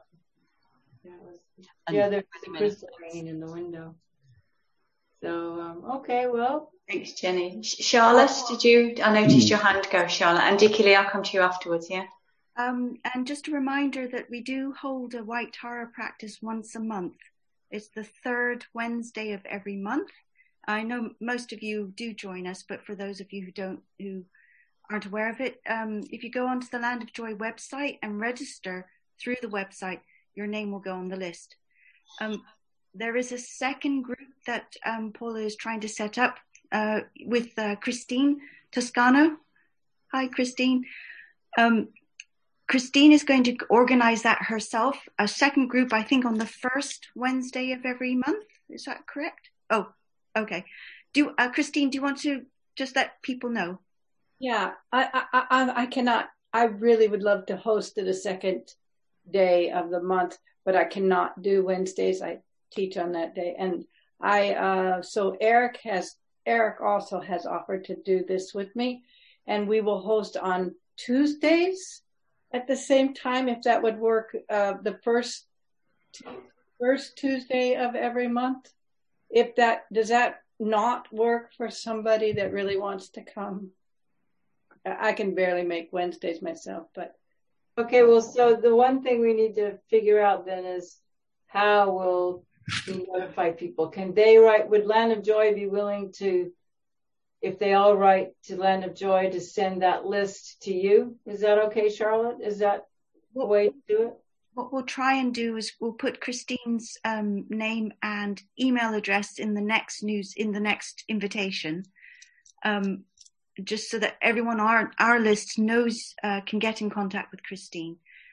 was a crystal hanging in the window. So okay, well, thanks, Jenny. Charlotte, I noticed your hand go, Charlotte, and Dickie Lee, I'll come to you afterwards. And just a reminder that we do hold a White Tara practice once a month. It's the third Wednesday of every month. I know most of you do join us, but for those of you who aren't aware of it, if you go onto the Land of Joy website and register through the website, your name will go on the list. There is a second group that Paula is trying to set up with Christine Toscano. Hi, Christine. Christine is going to organize that herself, a second group, I think, on the first Wednesday of every month. Is that correct? Oh, okay. Christine, do you want to just let people know? Yeah, I cannot. I really would love to host it a second day of the month, but I cannot do Wednesdays. I teach on that day. And so Eric also has offered to do this with me, and we will host on Tuesdays at the same time, if that would work, the first Tuesday of every month. Does that not work for somebody that really wants to come? I can barely make Wednesdays myself, but. Okay, well, so the one thing we need to figure out then is how will we notify people? Would Land of Joy be willing to, if they all write to Land of Joy, to send that list to you? Is that okay, Charlotte? Is that the way to do it? What we'll try and do is we'll put Christine's name and email address in the next invitation, just so that everyone on our list knows, can get in contact with Christine.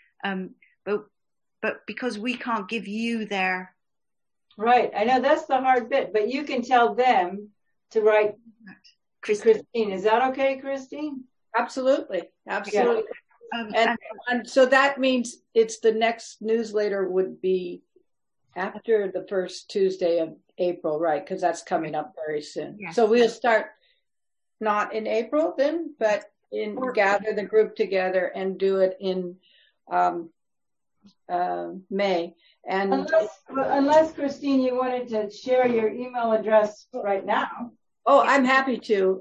But because we can't give you their... Right, I know that's the hard bit, but you can tell them to write Christine. Is that okay, Christine? Absolutely. Yeah. And so that means it's the next newsletter would be after the first Tuesday of April, right? Because that's coming up very soon. Yes. So we'll start not in April then, but gather the group together and do it in May. And unless Christine, you wanted to share your email address right now. Oh, I'm happy to.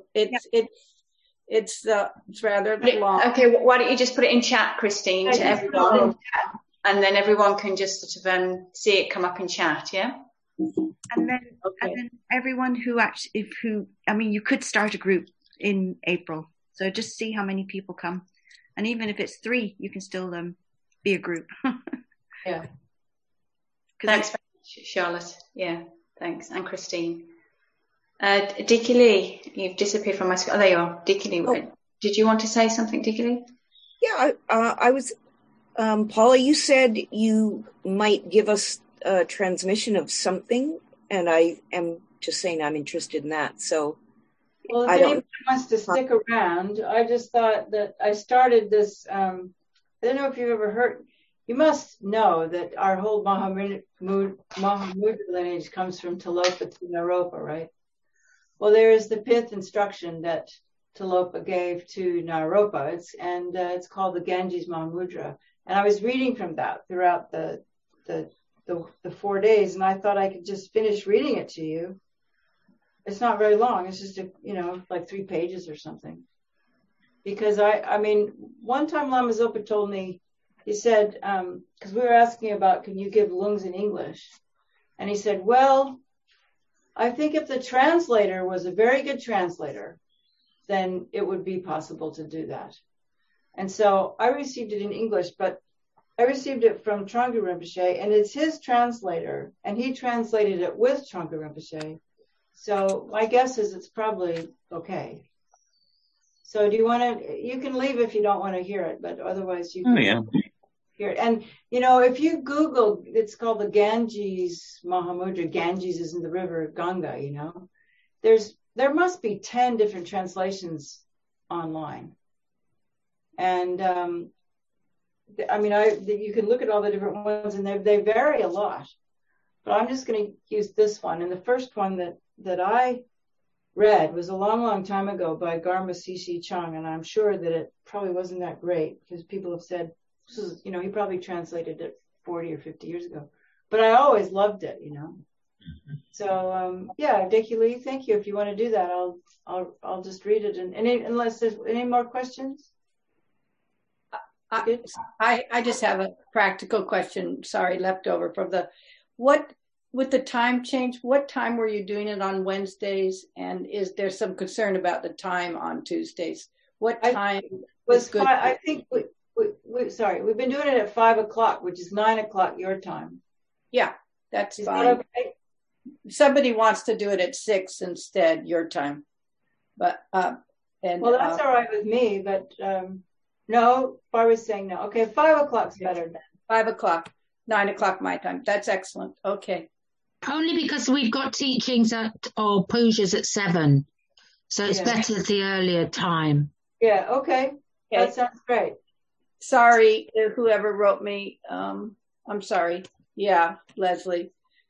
It's rather long. Okay, why don't you just put it in chat, Christine, to everyone, and then everyone can just sort of see it come up in chat, yeah? And then everyone who you could start a group in April, so just see how many people come, and even if it's 3, you can still be a group. Yeah. Thanks, Charlotte. Yeah, thanks, and Christine. Dickie Lee, you've disappeared from my screen. Oh, there you are. Dickie Lee. Oh. Did you want to say something, Dickie Lee? Yeah, I was, Paula, you said you might give us a transmission of something, and I am just saying I'm interested in that. So, well, if anyone wants to stick around, I just thought that I started this, I don't know if you've ever heard, you must know that our whole Mahamudra lineage comes from Tilopa to Naropa, right? Well, there is the 5th instruction that Tilopa gave to Naropa. It's called the Ganges Mahamudra. And I was reading from that throughout the 4 days, and I thought I could just finish reading it to you. It's not very long. It's just like 3 pages or something. Because I mean, one time Lama Zopa told me, he said, because we were asking about, can you give lungs in English? And he said, well, I think if the translator was a very good translator, then it would be possible to do that. And so I received it in English, but I received it from Trungpa Rinpoche, and it's his translator, and he translated it with Trungpa Rinpoche. So my guess is it's probably okay. So do you want to, you can leave if you don't want to hear it, but otherwise you can hear it. And, if you Google, it's called the Ganges Mahamudra. Ganges is in the river Ganga, there must be 10 different translations online. And I mean, you can look at all the different ones, and they vary a lot. But I'm just going to use this one. And the first one that I read was a long, long time ago by Garma Cixi Chung, and I'm sure that it probably wasn't that great because people have said, this is, you know, he probably translated it 40 or 50 years ago. But I always loved it, you know. So yeah, Dickie Lee, thank you. If you want to do that, I'll just read it. And unless there's any more questions. I just have a practical question. Sorry, left over from with the time change. What time were you doing it on Wednesdays? And is there some concern about the time on Tuesdays? What time was good? I think we've been doing it at 5 o'clock, which is 9 o'clock your time. Yeah, that's fine. That okay? Somebody wants to do it at 6 instead, your time. But well, that's all right with me. But no, Barbara's saying no. Okay, 5 o'clock's better then. 5 o'clock, 9 o'clock my time. That's excellent. Okay. Only because we've got teachings or pujas at 7, so it's better the earlier time. Yeah. Okay. That sounds great. Sorry, whoever wrote me. I'm sorry. Yeah, Leslie.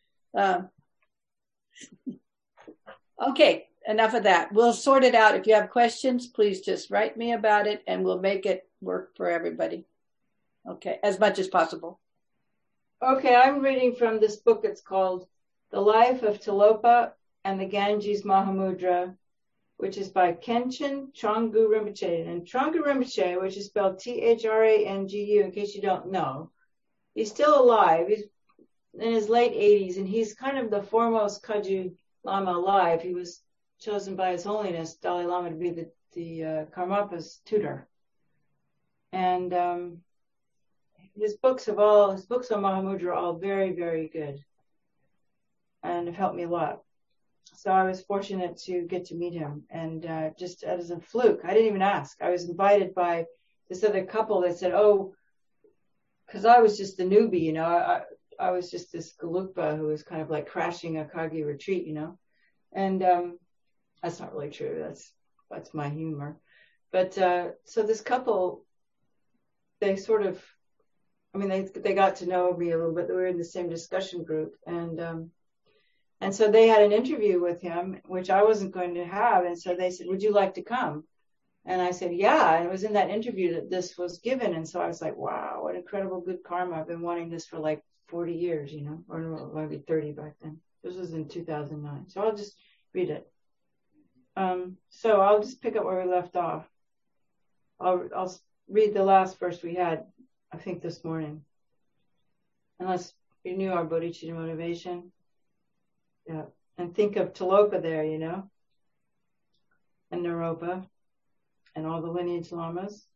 Okay, enough of that. We'll sort it out. If you have questions, please just write me about it and we'll make it work for everybody. Okay, as much as possible. Okay, I'm reading from this book. It's called The Life of Tilopa and the Ganges Mahamudra, which is by Khenchen Trungpa Rinpoche. And Trungpa Rinpoche, which is spelled Thrangu, in case you don't know, he's still alive. He's in his late 80s, and he's kind of the foremost Kagyu Lama alive. He was chosen by His Holiness Dalai Lama to be the Karmapa's tutor. And his books on Mahamudra are all very, very good and have helped me a lot. So I was fortunate to get to meet him, and just as a fluke, I didn't even ask. I was invited by this other couple that said, oh, because I was just the newbie, you know, I was just this Gelugpa who was kind of like crashing a Kagyu retreat, you know, and that's not really true. That's my humor. But so this couple, they sort of, I mean, they got to know me a little bit. They were in the same discussion group, and so they had an interview with him, which I wasn't going to have. And so they said, would you like to come? And I said, yeah. And it was in that interview that this was given. And so I was like, wow, what incredible good karma. I've been wanting this for like 40 years, you know, or maybe 30 back then. This was in 2009. So I'll just read it. So I'll just pick up where we left off. I'll read the last verse we had, I think, this morning. Unless you knew our bodhicitta motivation. Yeah. And think of Tilopa there, you know, and Naropa and all the lineage lamas.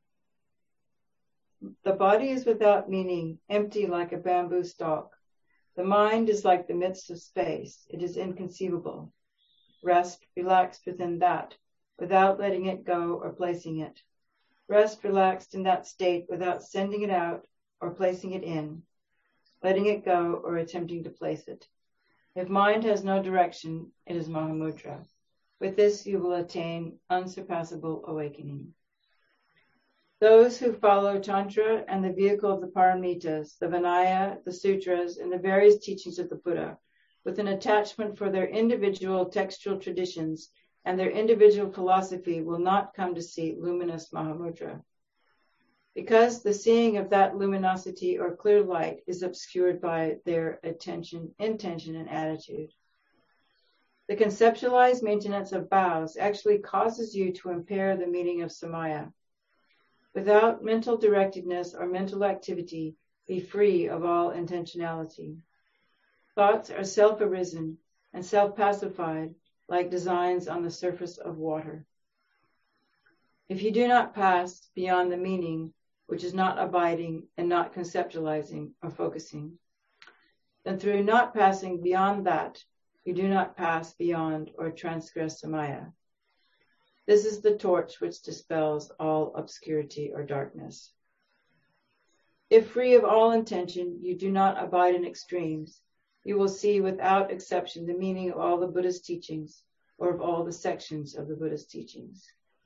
The body is without meaning, empty like a bamboo stalk. The mind is like the midst of space. It is inconceivable. Rest, relaxed within that, without letting it go or placing it. Rest relaxed in that state without sending it out or placing it in, letting it go or attempting to place it. If mind has no direction, it is Mahamudra. With this, you will attain unsurpassable awakening. Those who follow Tantra and the vehicle of the Paramitas, the Vinaya, the Sutras, and the various teachings of the Buddha, with an attachment for their individual textual traditions and their individual philosophy, will not come to see luminous Mahamudra. Because the seeing of that luminosity or clear light is obscured by their intention, and attitude. The conceptualized maintenance of vows actually causes you to impair the meaning of Samaya. Without mental directedness or mental activity, be free of all intentionality. Thoughts are self-arisen and self-pacified like designs on the surface of water. If you do not pass beyond the meaning, which is not abiding and not conceptualizing or focusing, then through not passing beyond that, you do not pass beyond or transgress Samaya. This is the torch which dispels all obscurity or darkness. If free of all intention, you do not abide in extremes, you will see without exception the meaning of all the Buddha's teachings or of all the sections of the Buddha's teachings.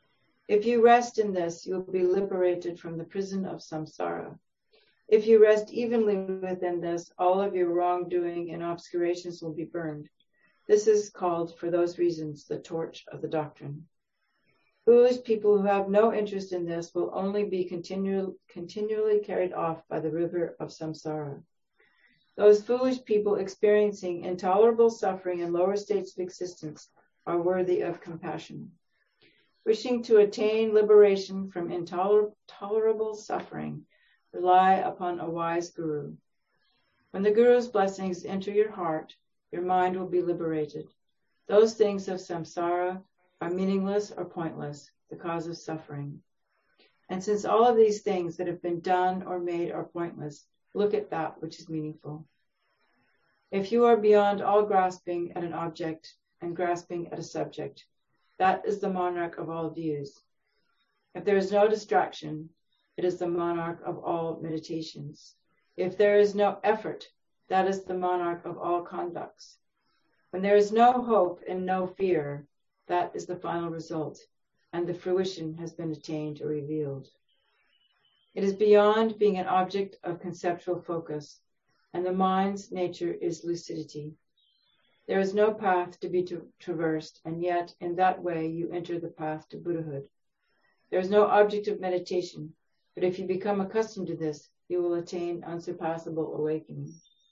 If you rest in this, you will be liberated from the prison of samsara. If you rest evenly within this, all of your wrongdoing and obscurations will be burned. This is called, for those reasons, the torch of the doctrine. Foolish people who have no interest in this will only be continually carried off by the river of samsara. Those foolish people experiencing intolerable suffering in lower states of existence are worthy of compassion. Wishing to attain liberation from intolerable suffering, rely upon a wise guru. When the guru's blessings enter your heart, your mind will be liberated. Those things of samsara are meaningless or pointless, the cause of suffering. And since all of these things that have been done or made are pointless, look at that which is meaningful. If you are beyond all grasping at an object and grasping at a subject, that is the monarch of all views. If there is no distraction, it is the monarch of all meditations. If there is no effort, that is the monarch of all conducts. When there is no hope and no fear, that is the final result, and the fruition has been attained or revealed. It is beyond being an object of conceptual focus, and the mind's nature is lucidity. There is no path to be traversed, and yet in that way you enter the path to Buddhahood. There is no object of meditation, but if you become accustomed to this, you will attain unsurpassable awakening.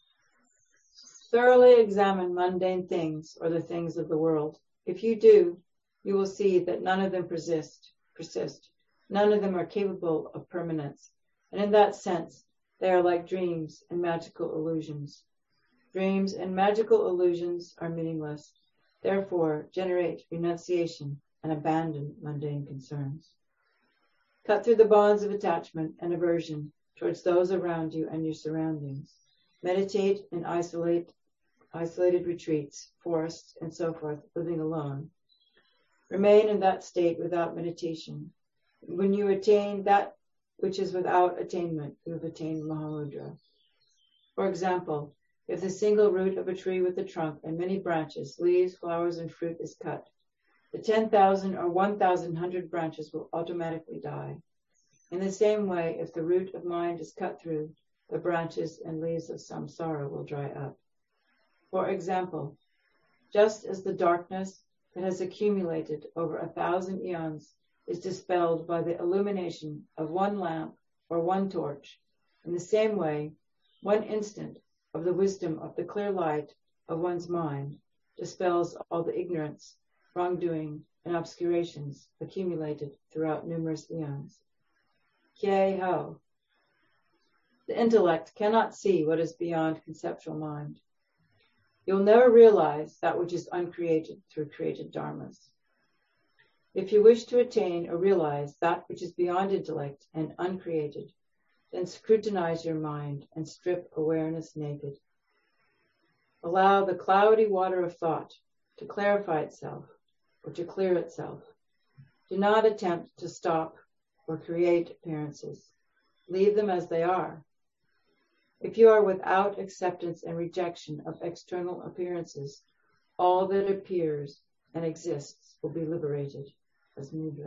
Thoroughly examine mundane things or the things of the world. If you do, you will see that none of them persist. None of them are capable of permanence. And in that sense, they are like dreams and magical illusions. Dreams and magical illusions are meaningless. Therefore, generate renunciation and abandon mundane concerns. Cut through the bonds of attachment and aversion towards those around you and your surroundings. Meditate in isolated retreats, forests, and so forth, living alone. Remain in that state without meditation. When you attain that which is without attainment, you have attained Mahamudra. For example, if the single root of a tree with a trunk and many branches, leaves, flowers, and fruit is cut, the 10,000 or 1,100 branches will automatically die. In the same way, if the root of mind is cut through, the branches and leaves of samsara will dry up. For example, just as the darkness that has accumulated over 1,000 eons is dispelled by the illumination of one lamp or one torch, in the same way, one instant of the wisdom of the clear light of one's mind dispels all the ignorance, wrongdoing, and obscurations accumulated throughout numerous eons. Kye ho. The intellect cannot see what is beyond conceptual mind. You'll never realize that which is uncreated through created dharmas. If you wish to attain or realize that which is beyond intellect and uncreated, then scrutinize your mind and strip awareness naked. Allow the cloudy water of thought to clarify itself or to clear itself. Do not attempt to stop or create appearances. Leave them as they are. If you are without acceptance and rejection of external appearances, all that appears and exists will be liberated as mudra.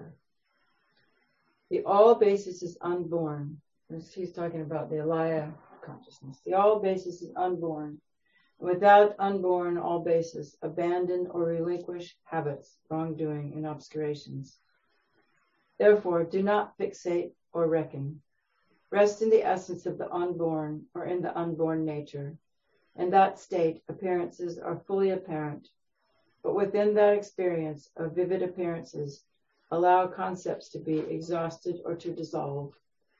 The all basis is unborn. He's talking about the alaya consciousness. The all basis is unborn. Without unborn all basis, abandon or relinquish habits, wrongdoing, and obscurations. Therefore, do not fixate or reckon. Rest in the essence of the unborn or in the unborn nature. In that state, appearances are fully apparent. But within that experience of vivid appearances, allow concepts to be exhausted or to dissolve.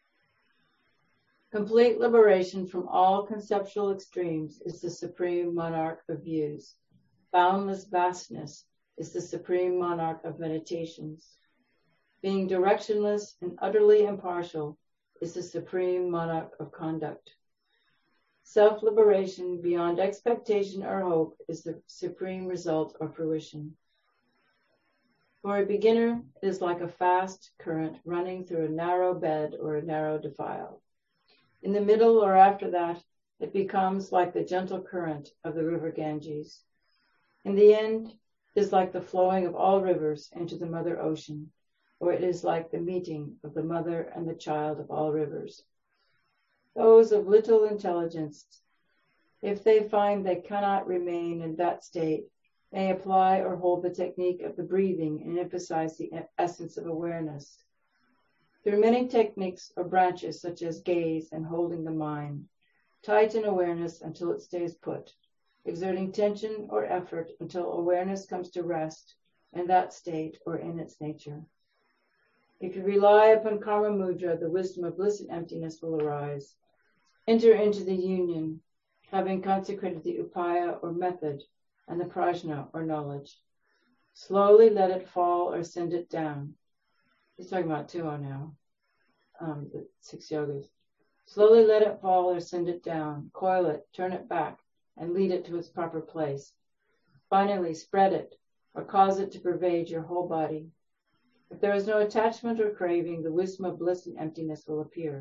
Complete liberation from all conceptual extremes is the supreme monarch of views. Boundless vastness is the supreme monarch of meditations. Being directionless and utterly impartial is the supreme monarch of conduct. Self-liberation beyond expectation or hope is the supreme result or fruition. For a beginner, it is like a fast current running through a narrow bed or a narrow defile. In the middle or after that, it becomes like the gentle current of the river Ganges. In the end, it is like the flowing of all rivers into the Mother Ocean. or it is like the meeting of the mother and the child of all rivers. Those of little intelligence, if they find they cannot remain in that state, may apply or hold the technique of the breathing and emphasize the essence of awareness. Through many techniques or branches such as gaze and holding the mind, tighten awareness until it stays put, exerting tension or effort until awareness comes to rest in that state or in its nature. If you rely upon Karma Mudra, the wisdom of bliss and emptiness will arise. Enter into the union, having consecrated the upaya or method and the prajna or knowledge. Slowly let it fall or send it down. He's talking about Tuo now, the 6 yogas. Slowly let it fall or send it down. Coil it, turn it back, and lead it to its proper place. Finally, spread it or cause it to pervade your whole body. If there is no attachment or craving, the wisdom of bliss and emptiness will appear.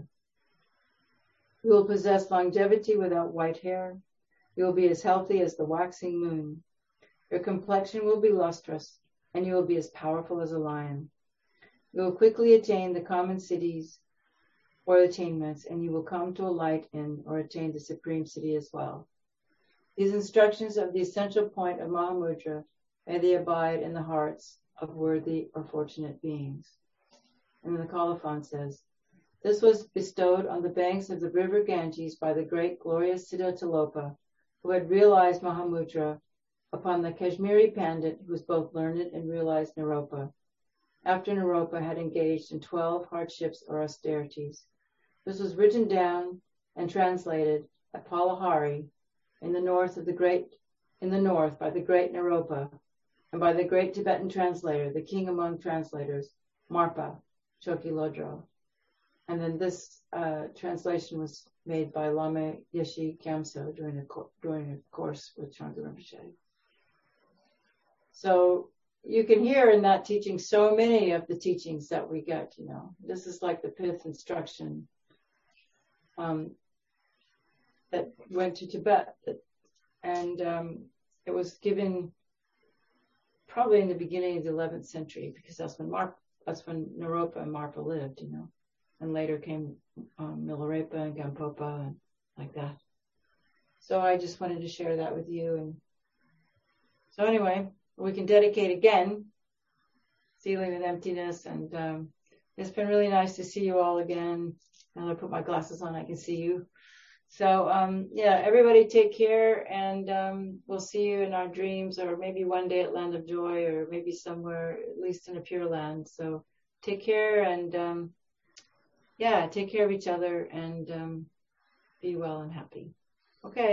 You will possess longevity without white hair. You will be as healthy as the waxing moon. Your complexion will be lustrous, and you will be as powerful as a lion. You will quickly attain the common cities or attainments, and you will come to a light in or attain the supreme city as well. These instructions of the essential point of Mahamudra, may they abide in the hearts of worthy or fortunate beings. And then the Colophon says, this was bestowed on the banks of the river Ganges by the great glorious Siddhartha, who had realized Mahamudra, upon the Kashmiri Pandit who was both learned and realized Naropa, after Naropa had engaged in 12 hardships or austerities. This was written down and translated at Palahari in the north by the great Naropa, and by the great Tibetan translator, the king among translators, Marpa Chokilodro. And then this translation was made by Lama Yeshe Kamso during a course with Trungpa Rinpoche. So you can hear in that teaching so many of the teachings that we get, you know. This is like the fifth instruction that went to Tibet. And it was given probably in the beginning of the 11th century, because that's when Naropa and Marpa lived, you know. And later came Milarepa and Gampopa and like that. So I just wanted to share that with you. And so anyway, we can dedicate again, Sealing with Emptiness. And it's been really nice to see you all again. Now that I put my glasses on, I can see you. So yeah, everybody take care, and we'll see you in our dreams, or maybe one day at Land of Joy, or maybe somewhere, at least in a Pure Land. So take care, and yeah, take care of each other, and be well and happy. Okay.